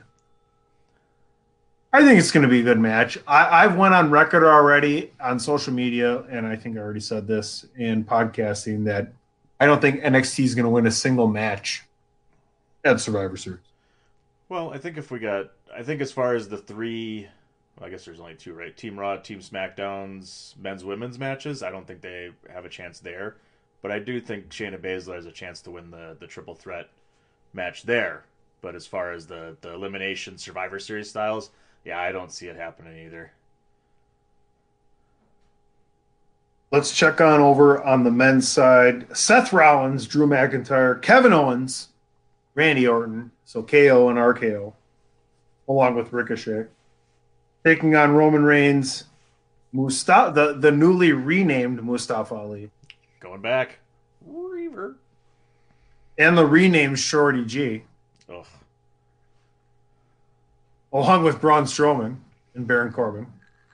I think it's going to be a good match. I've went on record already on social media, and I think I already said this in podcasting, that I don't think NXT is going to win a single match at Survivor Series. Well, I think as far as the three, well, I guess there's only two, right? Team Raw, Team SmackDown's men's, women's matches, I don't think they have a chance there. But I do think Shayna Baszler has a chance to win the triple threat match there. But as far as the elimination Survivor Series styles, yeah, I don't see it happening either. Let's check on over on the men's side. Seth Rollins, Drew McIntyre, Kevin Owens, Randy Orton, so KO and RKO, along with Ricochet, taking on Roman Reigns, the newly renamed Mustafa Ali. Going back. Reaver. And the renamed Shorty G. Ugh. Along with Braun Strowman and Baron Corbin.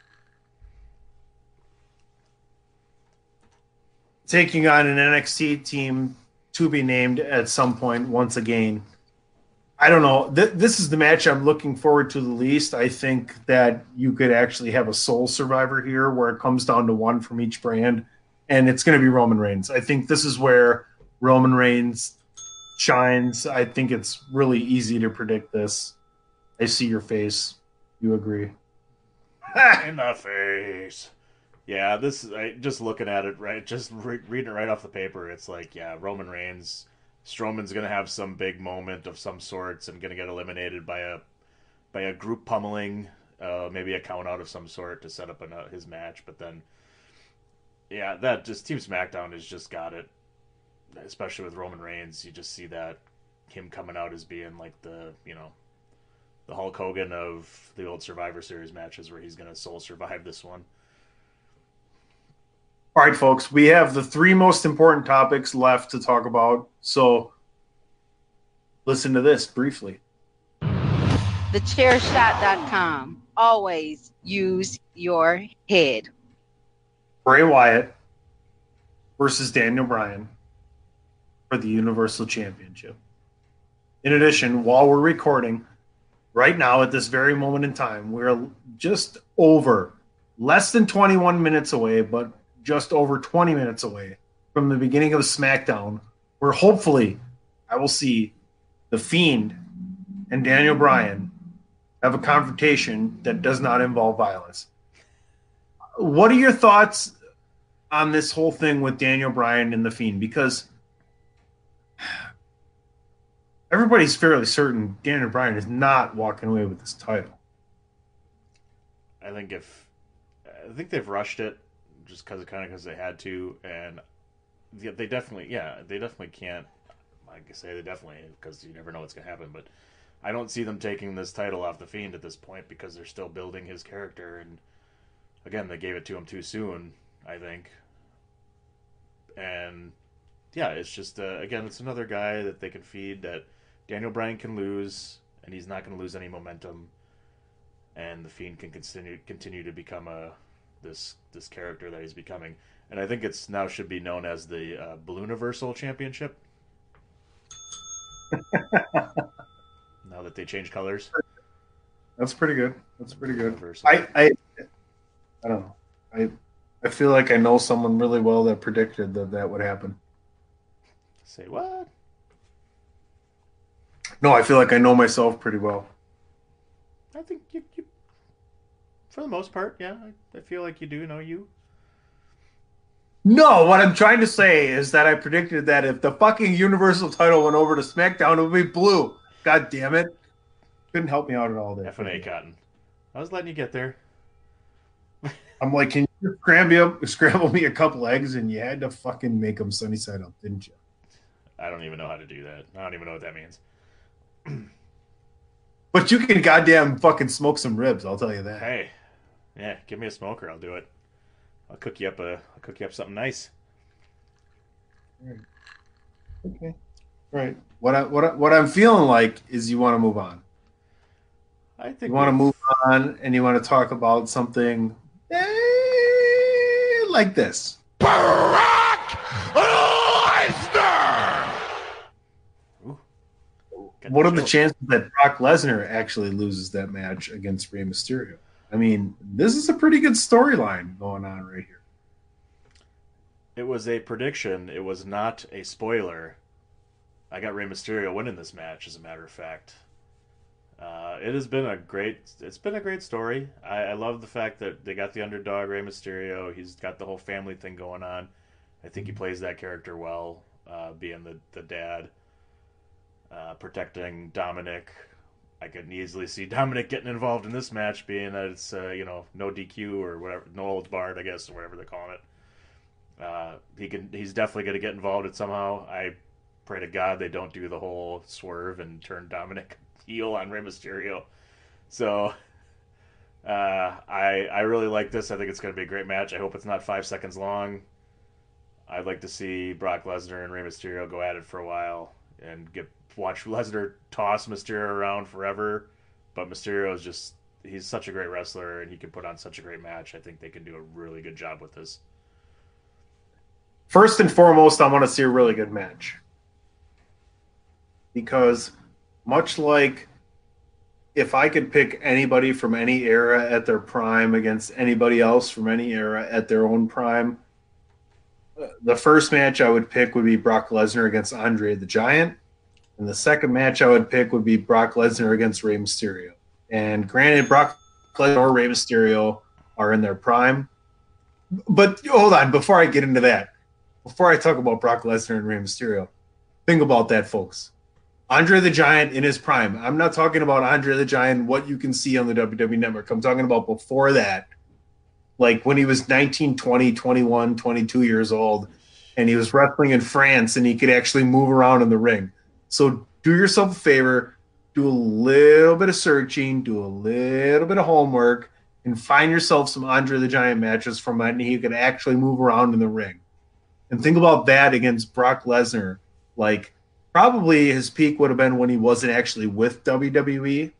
Taking on an NXT team to be named at some point once again. I don't know. This is the match I'm looking forward to the least. I think that you could actually have a sole survivor here where it comes down to one from each brand, and it's going to be Roman Reigns. I think this is where Roman Reigns shines. I think it's really easy to predict this. I see your face. You agree? In the face. Yeah, this is just looking at it, right? Just reading it right off the paper. It's like, yeah, Roman Reigns, Strowman's gonna have some big moment of some sorts and gonna get eliminated by a group pummeling, maybe a count out of some sort to set up his match. But then, yeah, that just Team SmackDown has just got it. Especially with Roman Reigns, you just see that him coming out as being like the Hulk Hogan of the old Survivor Series matches, where he's gonna sole survive this one. All right, folks, we have the three most important topics left to talk about. Listen to this briefly. TheChairShot.com. Always use your head. Bray Wyatt versus Daniel Bryan for the Universal Championship. In addition, while we're recording, right now at this very moment in time, we're just over, less than 21 minutes away, but just over 20 minutes away from the beginning of SmackDown, where hopefully I will see The Fiend and Daniel Bryan have a confrontation that does not involve violence. What are your thoughts on this whole thing with Daniel Bryan and The Fiend? Because everybody's fairly certain Daniel Bryan is not walking away with this title. I think they've rushed it just because they had to, and they definitely can't. Like I say, because you never know what's gonna happen. But I don't see them taking this title off the Fiend at this point because they're still building his character, and again, they gave it to him too soon, I think. And yeah, it's just again, it's another guy that they can feed that Daniel Bryan can lose, and he's not going to lose any momentum, and the Fiend can continue to become this character that he's becoming. And I think it's now should be known as the Ballooniversal Championship. Now that they changed colors. That's pretty good. I don't know. I feel like I know someone really well that predicted that would happen. Say what? No, I feel like I know myself pretty well. I think you for the most part, yeah. I feel like you do know you. No, what I'm trying to say is that I predicted that if the fucking Universal title went over to SmackDown, it would be blue. God damn it. Couldn't help me out at all there. F&A Cotton. I was letting you get there. I'm like, can you scramble me a couple eggs? And you had to fucking make them sunny side up, didn't you? I don't even know how to do that. I don't even know what that means. But you can goddamn fucking smoke some ribs. I'll tell you that. Hey, yeah, give me a smoker. I'll do it. I'll cook you up something nice. Right. Okay. Right. What I'm feeling like is you want to move on. I think you want to move on, and you want to talk about something like this. Brock Lesnar! What are the chances that Brock Lesnar actually loses that match against Rey Mysterio? I mean, this is a pretty good storyline going on right here. It was a prediction. It was not a spoiler. I got Rey Mysterio winning this match, as a matter of fact. It's been a great story. I love the fact that they got the underdog Rey Mysterio. He's got the whole family thing going on. I think he plays that character well, being the dad, protecting Dominic. I could easily see Dominic getting involved in this match, being that it's no DQ or whatever, no holds barred, I guess, or whatever they're calling it. He's definitely going to get involved in somehow. I pray to God they don't do the whole swerve and turn Dominic heel on Rey Mysterio. So I really like this. I think it's going to be a great match. I hope it's not 5 seconds long. I'd like to see Brock Lesnar and Rey Mysterio go at it for a while and watch Lesnar toss Mysterio around forever. But Mysterio is he's such a great wrestler, and he can put on such a great match. I think they can do a really good job with this. First and foremost, I want to see a really good match. Because much like if I could pick anybody from any era at their prime against anybody else from any era at their own prime, the first match I would pick would be Brock Lesnar against Andre the Giant. And the second match I would pick would be Brock Lesnar against Rey Mysterio. And granted, Brock Lesnar or Rey Mysterio are in their prime. But hold on, before I get into that, before I talk about Brock Lesnar and Rey Mysterio, think about that, folks. Andre the Giant in his prime. I'm not talking about Andre the Giant, what you can see on the WWE Network. I'm talking about before that, like when he was 19, 20, 21, 22 years old, and he was wrestling in France, and he could actually move around in the ring. So do yourself a favor, do a little bit of searching, do a little bit of homework, and find yourself some Andre the Giant matches from when he could actually move around in the ring. And think about that against Brock Lesnar. Like, probably his peak would have been when he wasn't actually with WWE.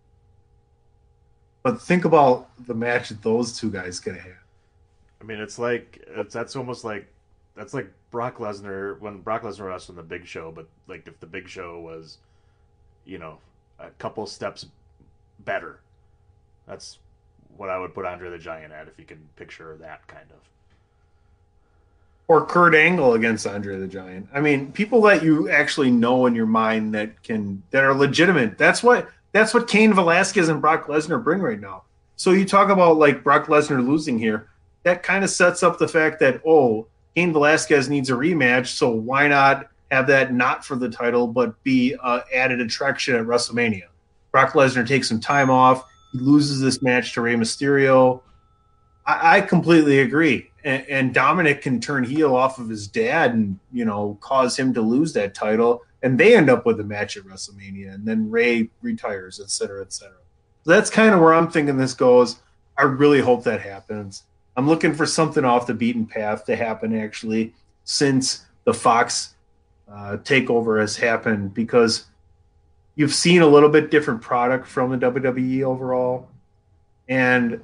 But think about the match that those two guys could have had. I mean, that's almost like Brock Lesnar when Brock Lesnar wrestled in the Big Show, but like if the Big Show was, a couple steps better. That's what I would put Andre the Giant at, if you can picture that kind of. Or Kurt Angle against Andre the Giant. I mean, people that you actually know in your mind that are legitimate. That's what Cain Velasquez and Brock Lesnar bring right now. So you talk about like Brock Lesnar losing here. That kind of sets up the fact that, Cain Velasquez needs a rematch, so why not have that not for the title, but be added attraction at WrestleMania? Brock Lesnar takes some time off. He loses this match to Rey Mysterio. I completely agree. And Dominic can turn heel off of his dad and, cause him to lose that title. And they end up with a match at WrestleMania. And then Rey retires, et cetera, et cetera. So that's kind of where I'm thinking this goes. I really hope that happens. I'm looking for something off the beaten path to happen, actually, since the Fox takeover has happened, because you've seen a little bit different product from the WWE overall. And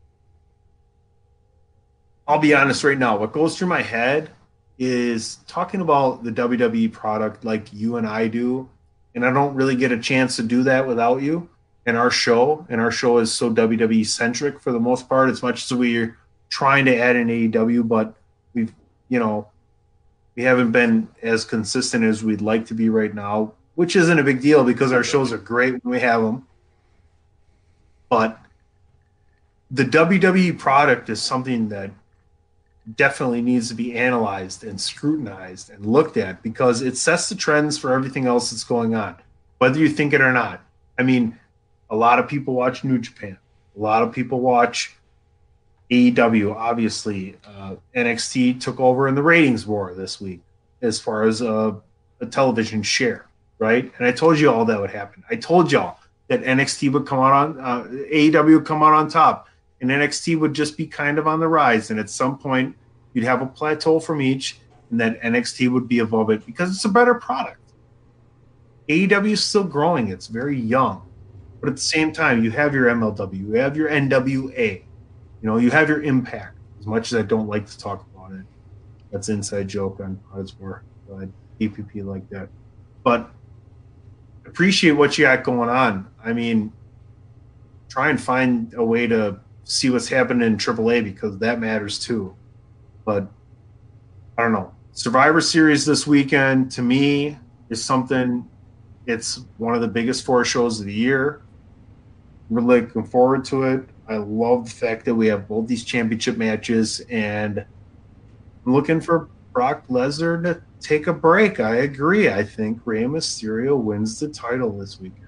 I'll be honest right now, what goes through my head is talking about the WWE product like you and I do, and I don't really get a chance to do that without you and our show. And our show is so WWE-centric for the most part, as much as we're trying to add an AEW, but we haven't been as consistent as we'd like to be right now, which isn't a big deal because our shows are great when we have them. But the WWE product is something that definitely needs to be analyzed and scrutinized and looked at, because it sets the trends for everything else that's going on, whether you think it or not. I mean, a lot of people watch New Japan. A lot of people watch AEW, obviously, NXT took over in the ratings war this week as far as a television share, right? And I told you all that would happen. I told y'all that NXT would come out on, AEW would come out on top, and NXT would just be kind of on the rise. And at some point, you'd have a plateau from each, and then NXT would be above it because it's a better product. AEW is still growing. It's very young. But at the same time, you have your MLW, you have your NWA, you have your Impact. As much as I don't like to talk about it, that's an inside joke on Hardcore, DPP like that. But appreciate what you got going on. I mean, try and find a way to see what's happening in AAA because that matters too. But I don't know. Survivor Series this weekend, to me, is something. It's one of the biggest 4 shows of the year. Really looking forward to it. I love the fact that we have both these championship matches, and I'm looking for Brock Lesnar to take a break. I agree. I think Rey Mysterio wins the title this weekend.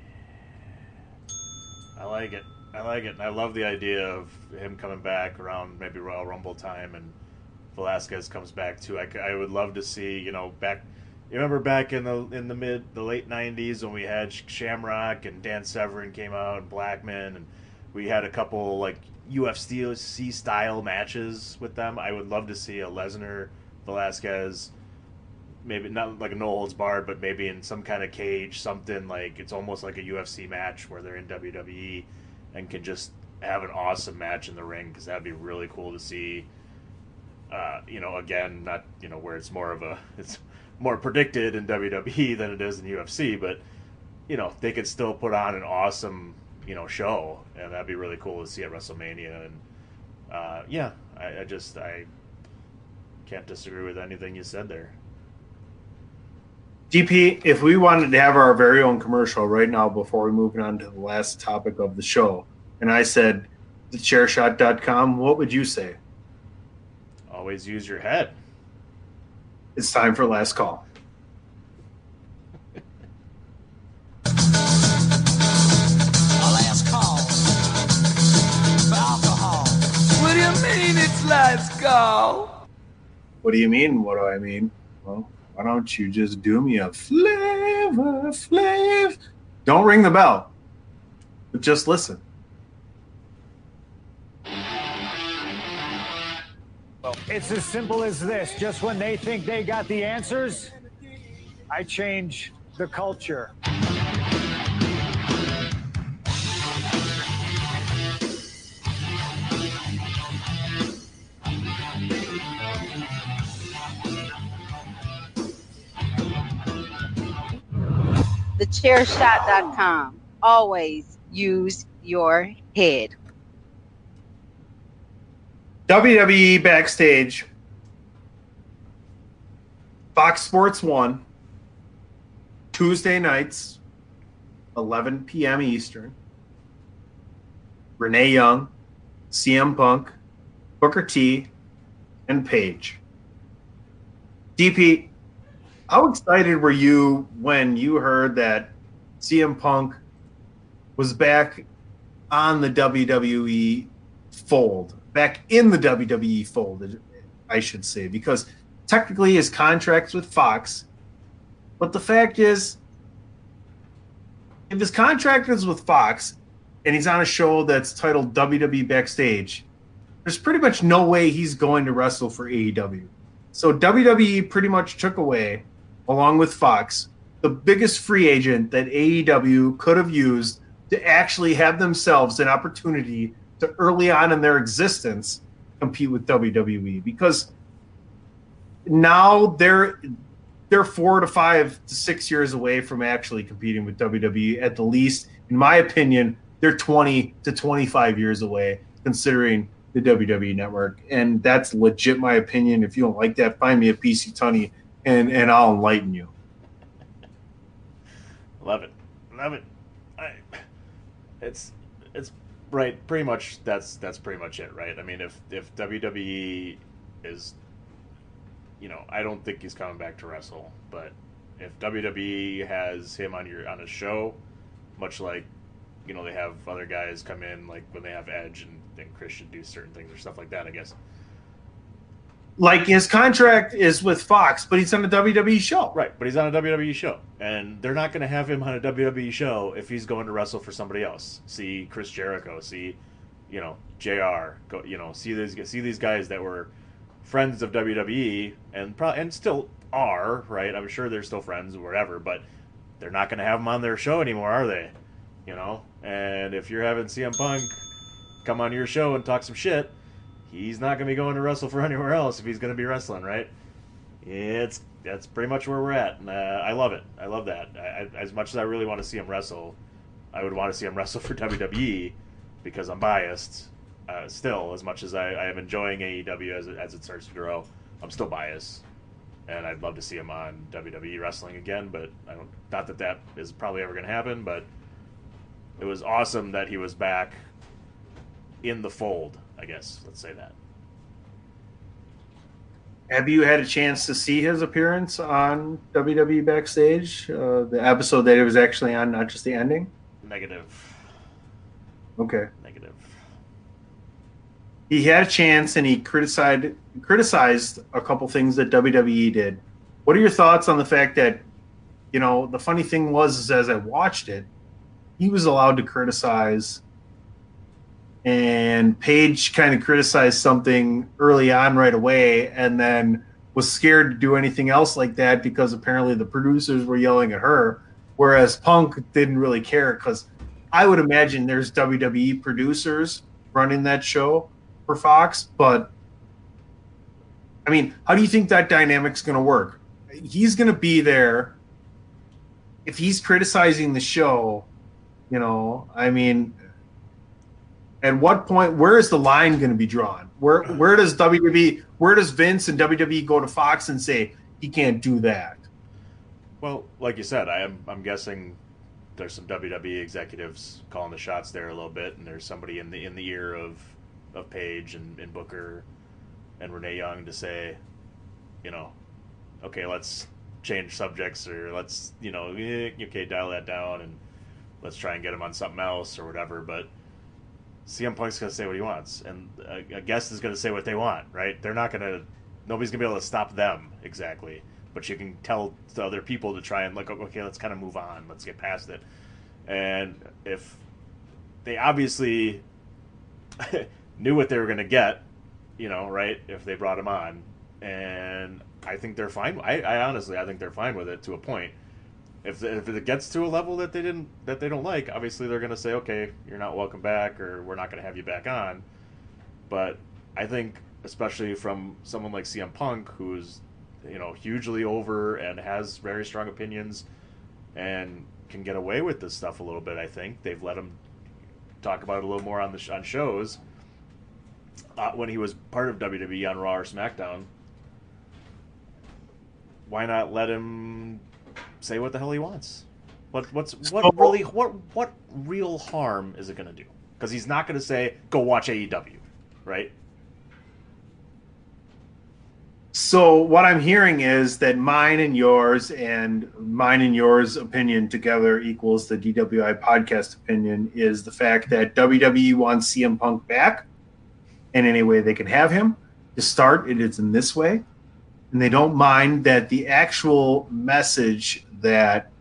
I like it. And I love the idea of him coming back around maybe Royal Rumble time, and Velasquez comes back too. I would love to see, back. You remember back in the late '90s when we had Shamrock and Dan Severn came out and Blackman, and we had a couple like UFC style matches with them. I would love to see a Lesnar Velasquez, maybe not like a no holds barred, but maybe in some kind of cage, something like it's almost like a UFC match where they're in WWE and can just have an awesome match in the ring, because that'd be really cool to see. Again, not where it's more predicted in WWE than it is in UFC, but they could still put on an awesome show, and that'd be really cool to see at WrestleMania. And I can't disagree with anything you said there. DP, if we wanted to have our very own commercial right now before we move on to the last topic of the show, and I said thechairshot.com, what would you say? Always use your head. It's time for last call. Last call for alcohol. What do you mean it's last call? What do you mean? What do I mean? Well, why don't you just do me a Flavor Flav? Don't ring the bell, but just listen. It's as simple as this. Just when they think they got the answers, I change the culture. TheChairShot.com. Always use your head. WWE Backstage, Fox Sports 1, Tuesday nights, 11 p.m. Eastern. Renee Young, CM Punk, Booker T, and Paige. DP, how excited were you when you heard that CM Punk was back on the WWE fold? Back in the WWE fold, I should say, because technically his contract's with Fox. But the fact is, if his contract is with Fox and he's on a show that's titled WWE Backstage, there's pretty much no way he's going to wrestle for AEW. So WWE pretty much took away, along with Fox, the biggest free agent that AEW could have used to actually have themselves an opportunity to early on in their existence compete with WWE, because now they're 4 to 5 to 6 years away from actually competing with WWE. At the least, in my opinion, they're 20 to 25 years away, considering the WWE network. And that's legit my opinion. If you don't like that, find me at PC Tunney and I'll enlighten you. Love it. It's right. Pretty much that's pretty much it, right? I mean, if WWE is, I don't think he's coming back to wrestle, but if WWE has him on a show, much like they have other guys come in, like when they have Edge and think Chris should do certain things or stuff like that, I guess. Like his contract is with Fox, but he's on a WWE show. Right, but he's on a WWE show. And they're not going to have him on a WWE show if he's going to wrestle for somebody else. See Chris Jericho, see, JR, see these guys that were friends of WWE and still are, right? I'm sure they're still friends or whatever, but they're not going to have him on their show anymore, are they? And if you're having CM Punk come on your show and talk some shit, he's not going to be going to wrestle for anywhere else if he's going to be wrestling, right? That's pretty much where we're at. And, I love it. I love that. As much as I really want to see him wrestle, I would want to see him wrestle for WWE because I'm biased. Still, as much as I am enjoying AEW as it starts to grow, I'm still biased. And I'd love to see him on WWE wrestling again, but not that is probably ever going to happen, but it was awesome that he was back in the fold, I guess. Let's say that. Have you had a chance to see his appearance on WWE Backstage? The episode that it was actually on, not just the ending? Negative. Okay. Negative. He had a chance and he criticized a couple things that WWE did. What are your thoughts on the fact that, the funny thing was as I watched it, he was allowed to criticize, and Paige kind of criticized something early on right away and then was scared to do anything else like that because apparently the producers were yelling at her, whereas Punk didn't really care because I would imagine there's WWE producers running that show for Fox, but I mean, how do you think that dynamic's going to work? He's going to be there. If he's criticizing the show, I mean, at what point, where is the line going to be drawn? Where does WWE, where does Vince and WWE go to Fox and say he can't do that? Well, like you said, I'm guessing there's some WWE executives calling the shots there a little bit, and there's somebody in the ear of Paige and Booker and Renee Young to say, okay, let's change subjects, or let's, okay, dial that down, and let's try and get him on something else or whatever. But CM Punk's going to say what he wants, and a guest is going to say what they want, right? Nobody's going to be able to stop them exactly, but you can tell to other people to try and okay, let's kind of move on, let's get past it. And if they obviously knew what they were going to get, right, if they brought him on, and I think they're fine. I honestly think they're fine with it to a point. If it gets to a level that they don't like, obviously they're going to say, okay, you're not welcome back, or we're not going to have you back on. But I think, especially from someone like CM Punk, who's hugely over and has very strong opinions and can get away with this stuff a little bit, I think they've let him talk about it a little more on shows. When he was part of WWE on Raw or SmackDown, why not let him say what the hell he wants? What real harm is it going to do? Because he's not going to say, go watch AEW, right? So what I'm hearing is that mine and yours opinion together equals the DWI podcast opinion is the fact that WWE wants CM Punk back in any way they can have him. To start, it is in this way. And they don't mind that the actual message that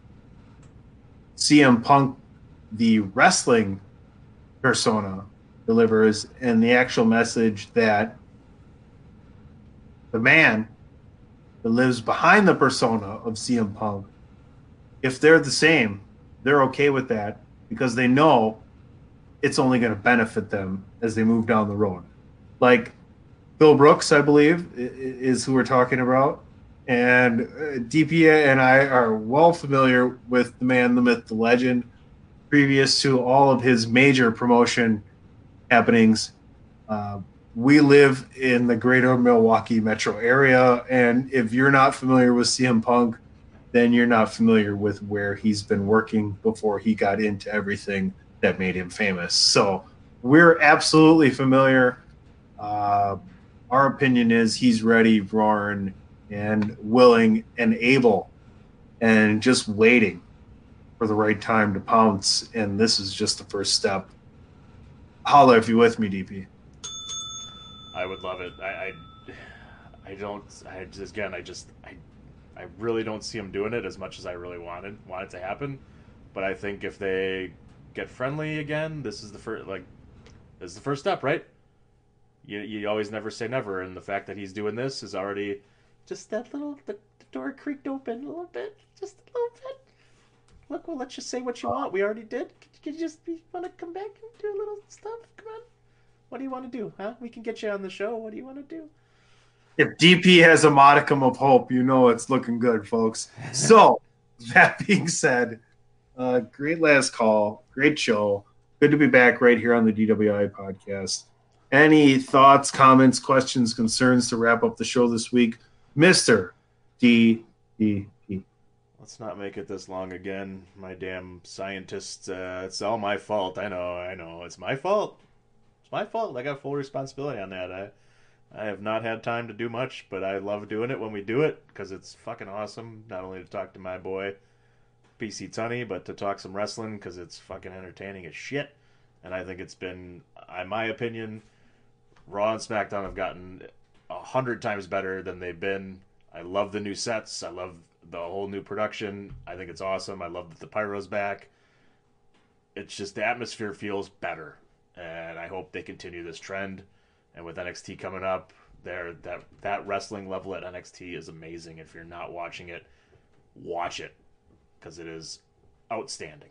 CM Punk, the wrestling persona, delivers, and the actual message that the man that lives behind the persona of CM Punk, if they're the same, they're okay with that because they know it's only going to benefit them as they move down the road. Like Bill Brooks, I believe, is who we're talking about. And DP and I are well familiar with the man, the myth, the legend, previous to all of his major promotion happenings. We live in the greater Milwaukee metro area, and if you're not familiar with CM Punk, then you're not familiar with where he's been working before he got into everything that made him famous. So we're absolutely familiar. Our opinion is he's ready, roaring, and willing and able, and just waiting for the right time to pounce. And this is just the first step. Holla if you're with me, DP. I would love it. I really don't see him doing it as much as I really want it to happen. But I think if they get friendly again, this is the first step, right? You always never say never, and the fact that he's doing this is already just that little the door creaked open a little bit, just a little bit. Look, we'll let you say what you want. We already did. You want to come back and do a little stuff? Come on. What do you want to do, huh? We can get you on the show. What do you want to do? If DP has a modicum of hope, you know it's looking good, folks. So, that being said, great last call. Great show. Good to be back right here on the DWI podcast. Any thoughts, comments, questions, concerns to wrap up the show this week? Mr. DDP. Let's not make it this long again. My damn scientists. It's all my fault. I know. It's my fault. It's my fault. I got full responsibility on that. I have not had time to do much, but I love doing it when we do it because it's fucking awesome. Not only to talk to my boy, PC Tunney, but to talk some wrestling because it's fucking entertaining as shit. And I think it's been, in my opinion, Raw and SmackDown have gotten 100 times better than they've been. I love the new sets. I love the whole new production. I think it's awesome. I love that the Pyro's back. It's just the atmosphere feels better. And I hope they continue this trend. And with NXT coming up, that wrestling level at NXT is amazing. If you're not watching it, watch it. Because it is outstanding.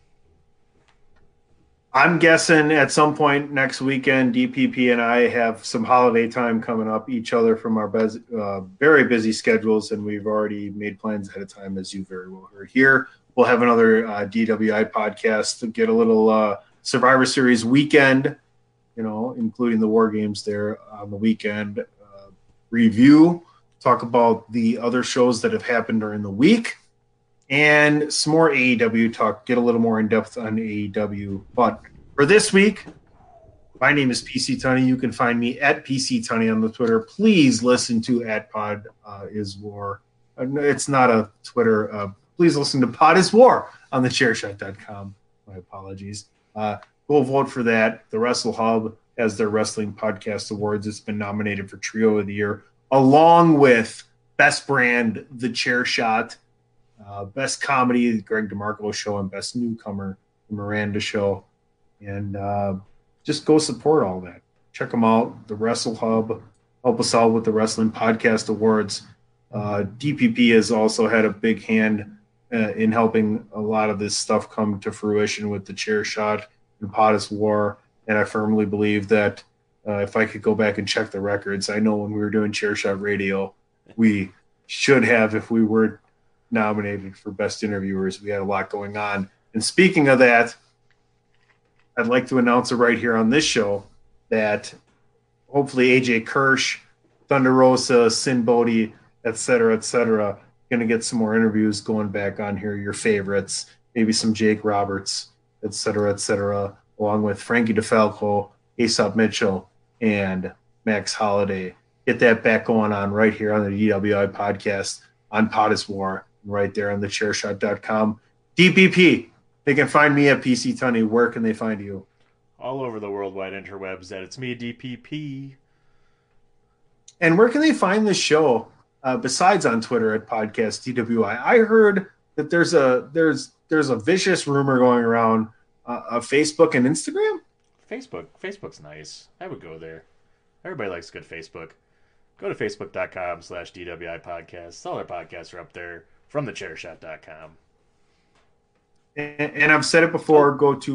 I'm guessing at some point next weekend, DPP and I have some holiday time coming up, each other from our very busy schedules, and we've already made plans ahead of time, as you very well heard here. We'll have another DWI podcast to get a little Survivor Series weekend, including the War Games there on the weekend review, talk about the other shows that have happened during the week, and some more AEW talk, get a little more in-depth on AEW. But for this week, my name is PC Tunney. You can find me at PC Tunney on the Twitter. Please listen to @PodIsWar. It's not a Twitter. Please listen to Pod is War on thechairshot.com. My apologies. Go vote for that. The Wrestle Hub has their Wrestling Podcast Awards. It's been nominated for Trio of the Year, along with Best Brand, The Chair Shot, Best Comedy, the Greg DeMarco Show, and Best Newcomer, the Miranda Show. And just go support all that. Check them out. The Wrestle Hub. Help us out with the Wrestling Podcast Awards. DPP has also had a big hand in helping a lot of this stuff come to fruition with the Chair Shot and Pod is War. And I firmly believe that if I could go back and check the records, I know when we were doing Chair Shot Radio, we should have, if we were nominated for Best Interviewers. We had a lot going on. And speaking of that, I'd like to announce it right here on this show that hopefully AJ Kirsch, Thunder Rosa, Sin Bodhi, et cetera, going to get some more interviews going back on here, your favorites, maybe some Jake Roberts, et cetera, along with Frankie DeFalco, Aesop Mitchell, and Max Holiday. Get that back going on right here on the DWI podcast on Pod is War, right there on thechairshot.com. DPP, they can find me at PC Tunney. Where can they find you? All over the worldwide interwebs. That it's me, DPP. And where can they find this show besides on Twitter at Podcast DWI? I heard that there's a vicious rumor going around of Facebook and Instagram. Facebook's nice. I would go there. Everybody likes good Facebook. Go to facebook.com/DWI podcast. All our podcasts are up there from thechairshot.com. And I've said it before, go to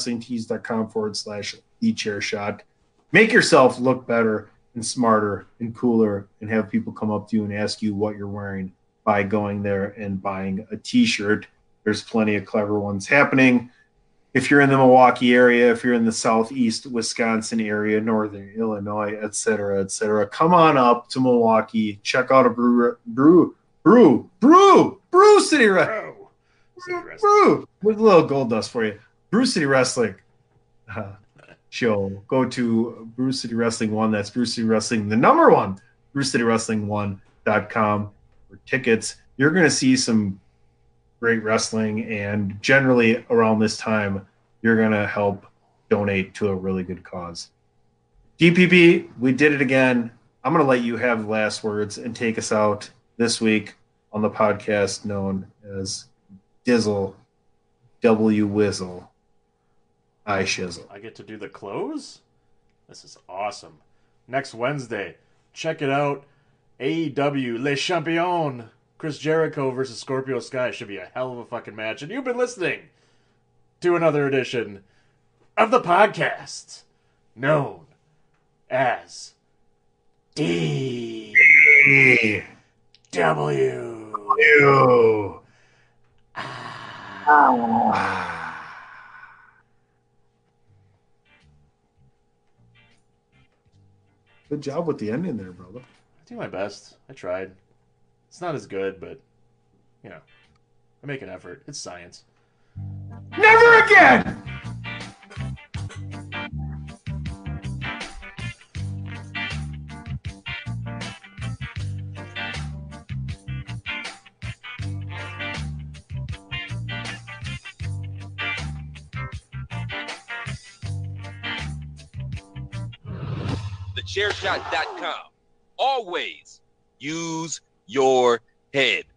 prowrestlingtees.com/thechairshot. Make yourself look better and smarter and cooler and have people come up to you and ask you what you're wearing by going there and buying a t-shirt. There's plenty of clever ones happening. If you're in the Milwaukee area, if you're in the southeast Wisconsin area, northern Illinois, et cetera, come on up to Milwaukee. Check out a Brew City Wrestling. Brew with a little gold dust for you. Brew City Wrestling show. Go to Brew City Wrestling 1. That's Brew City Wrestling, the number one, BrewCityWrestling1.com for tickets. You're going to see some great wrestling, and generally around this time, you're going to help donate to a really good cause. DPP, we did it again. I'm going to let you have the last words and take us out this week on the podcast known as Dizzle W Wizzle I Shizzle. I get to do the close? This is awesome. Next Wednesday, check it out. AEW Les Champions. Chris Jericho versus Scorpio Sky should be a hell of a fucking match. And you've been listening to another edition of the podcast known as DW. Good job with the ending there, brother. I do my best. I tried. It's not as good, but, you know, I make an effort. It's science. Never again! TheChairShot.com. Always use your head.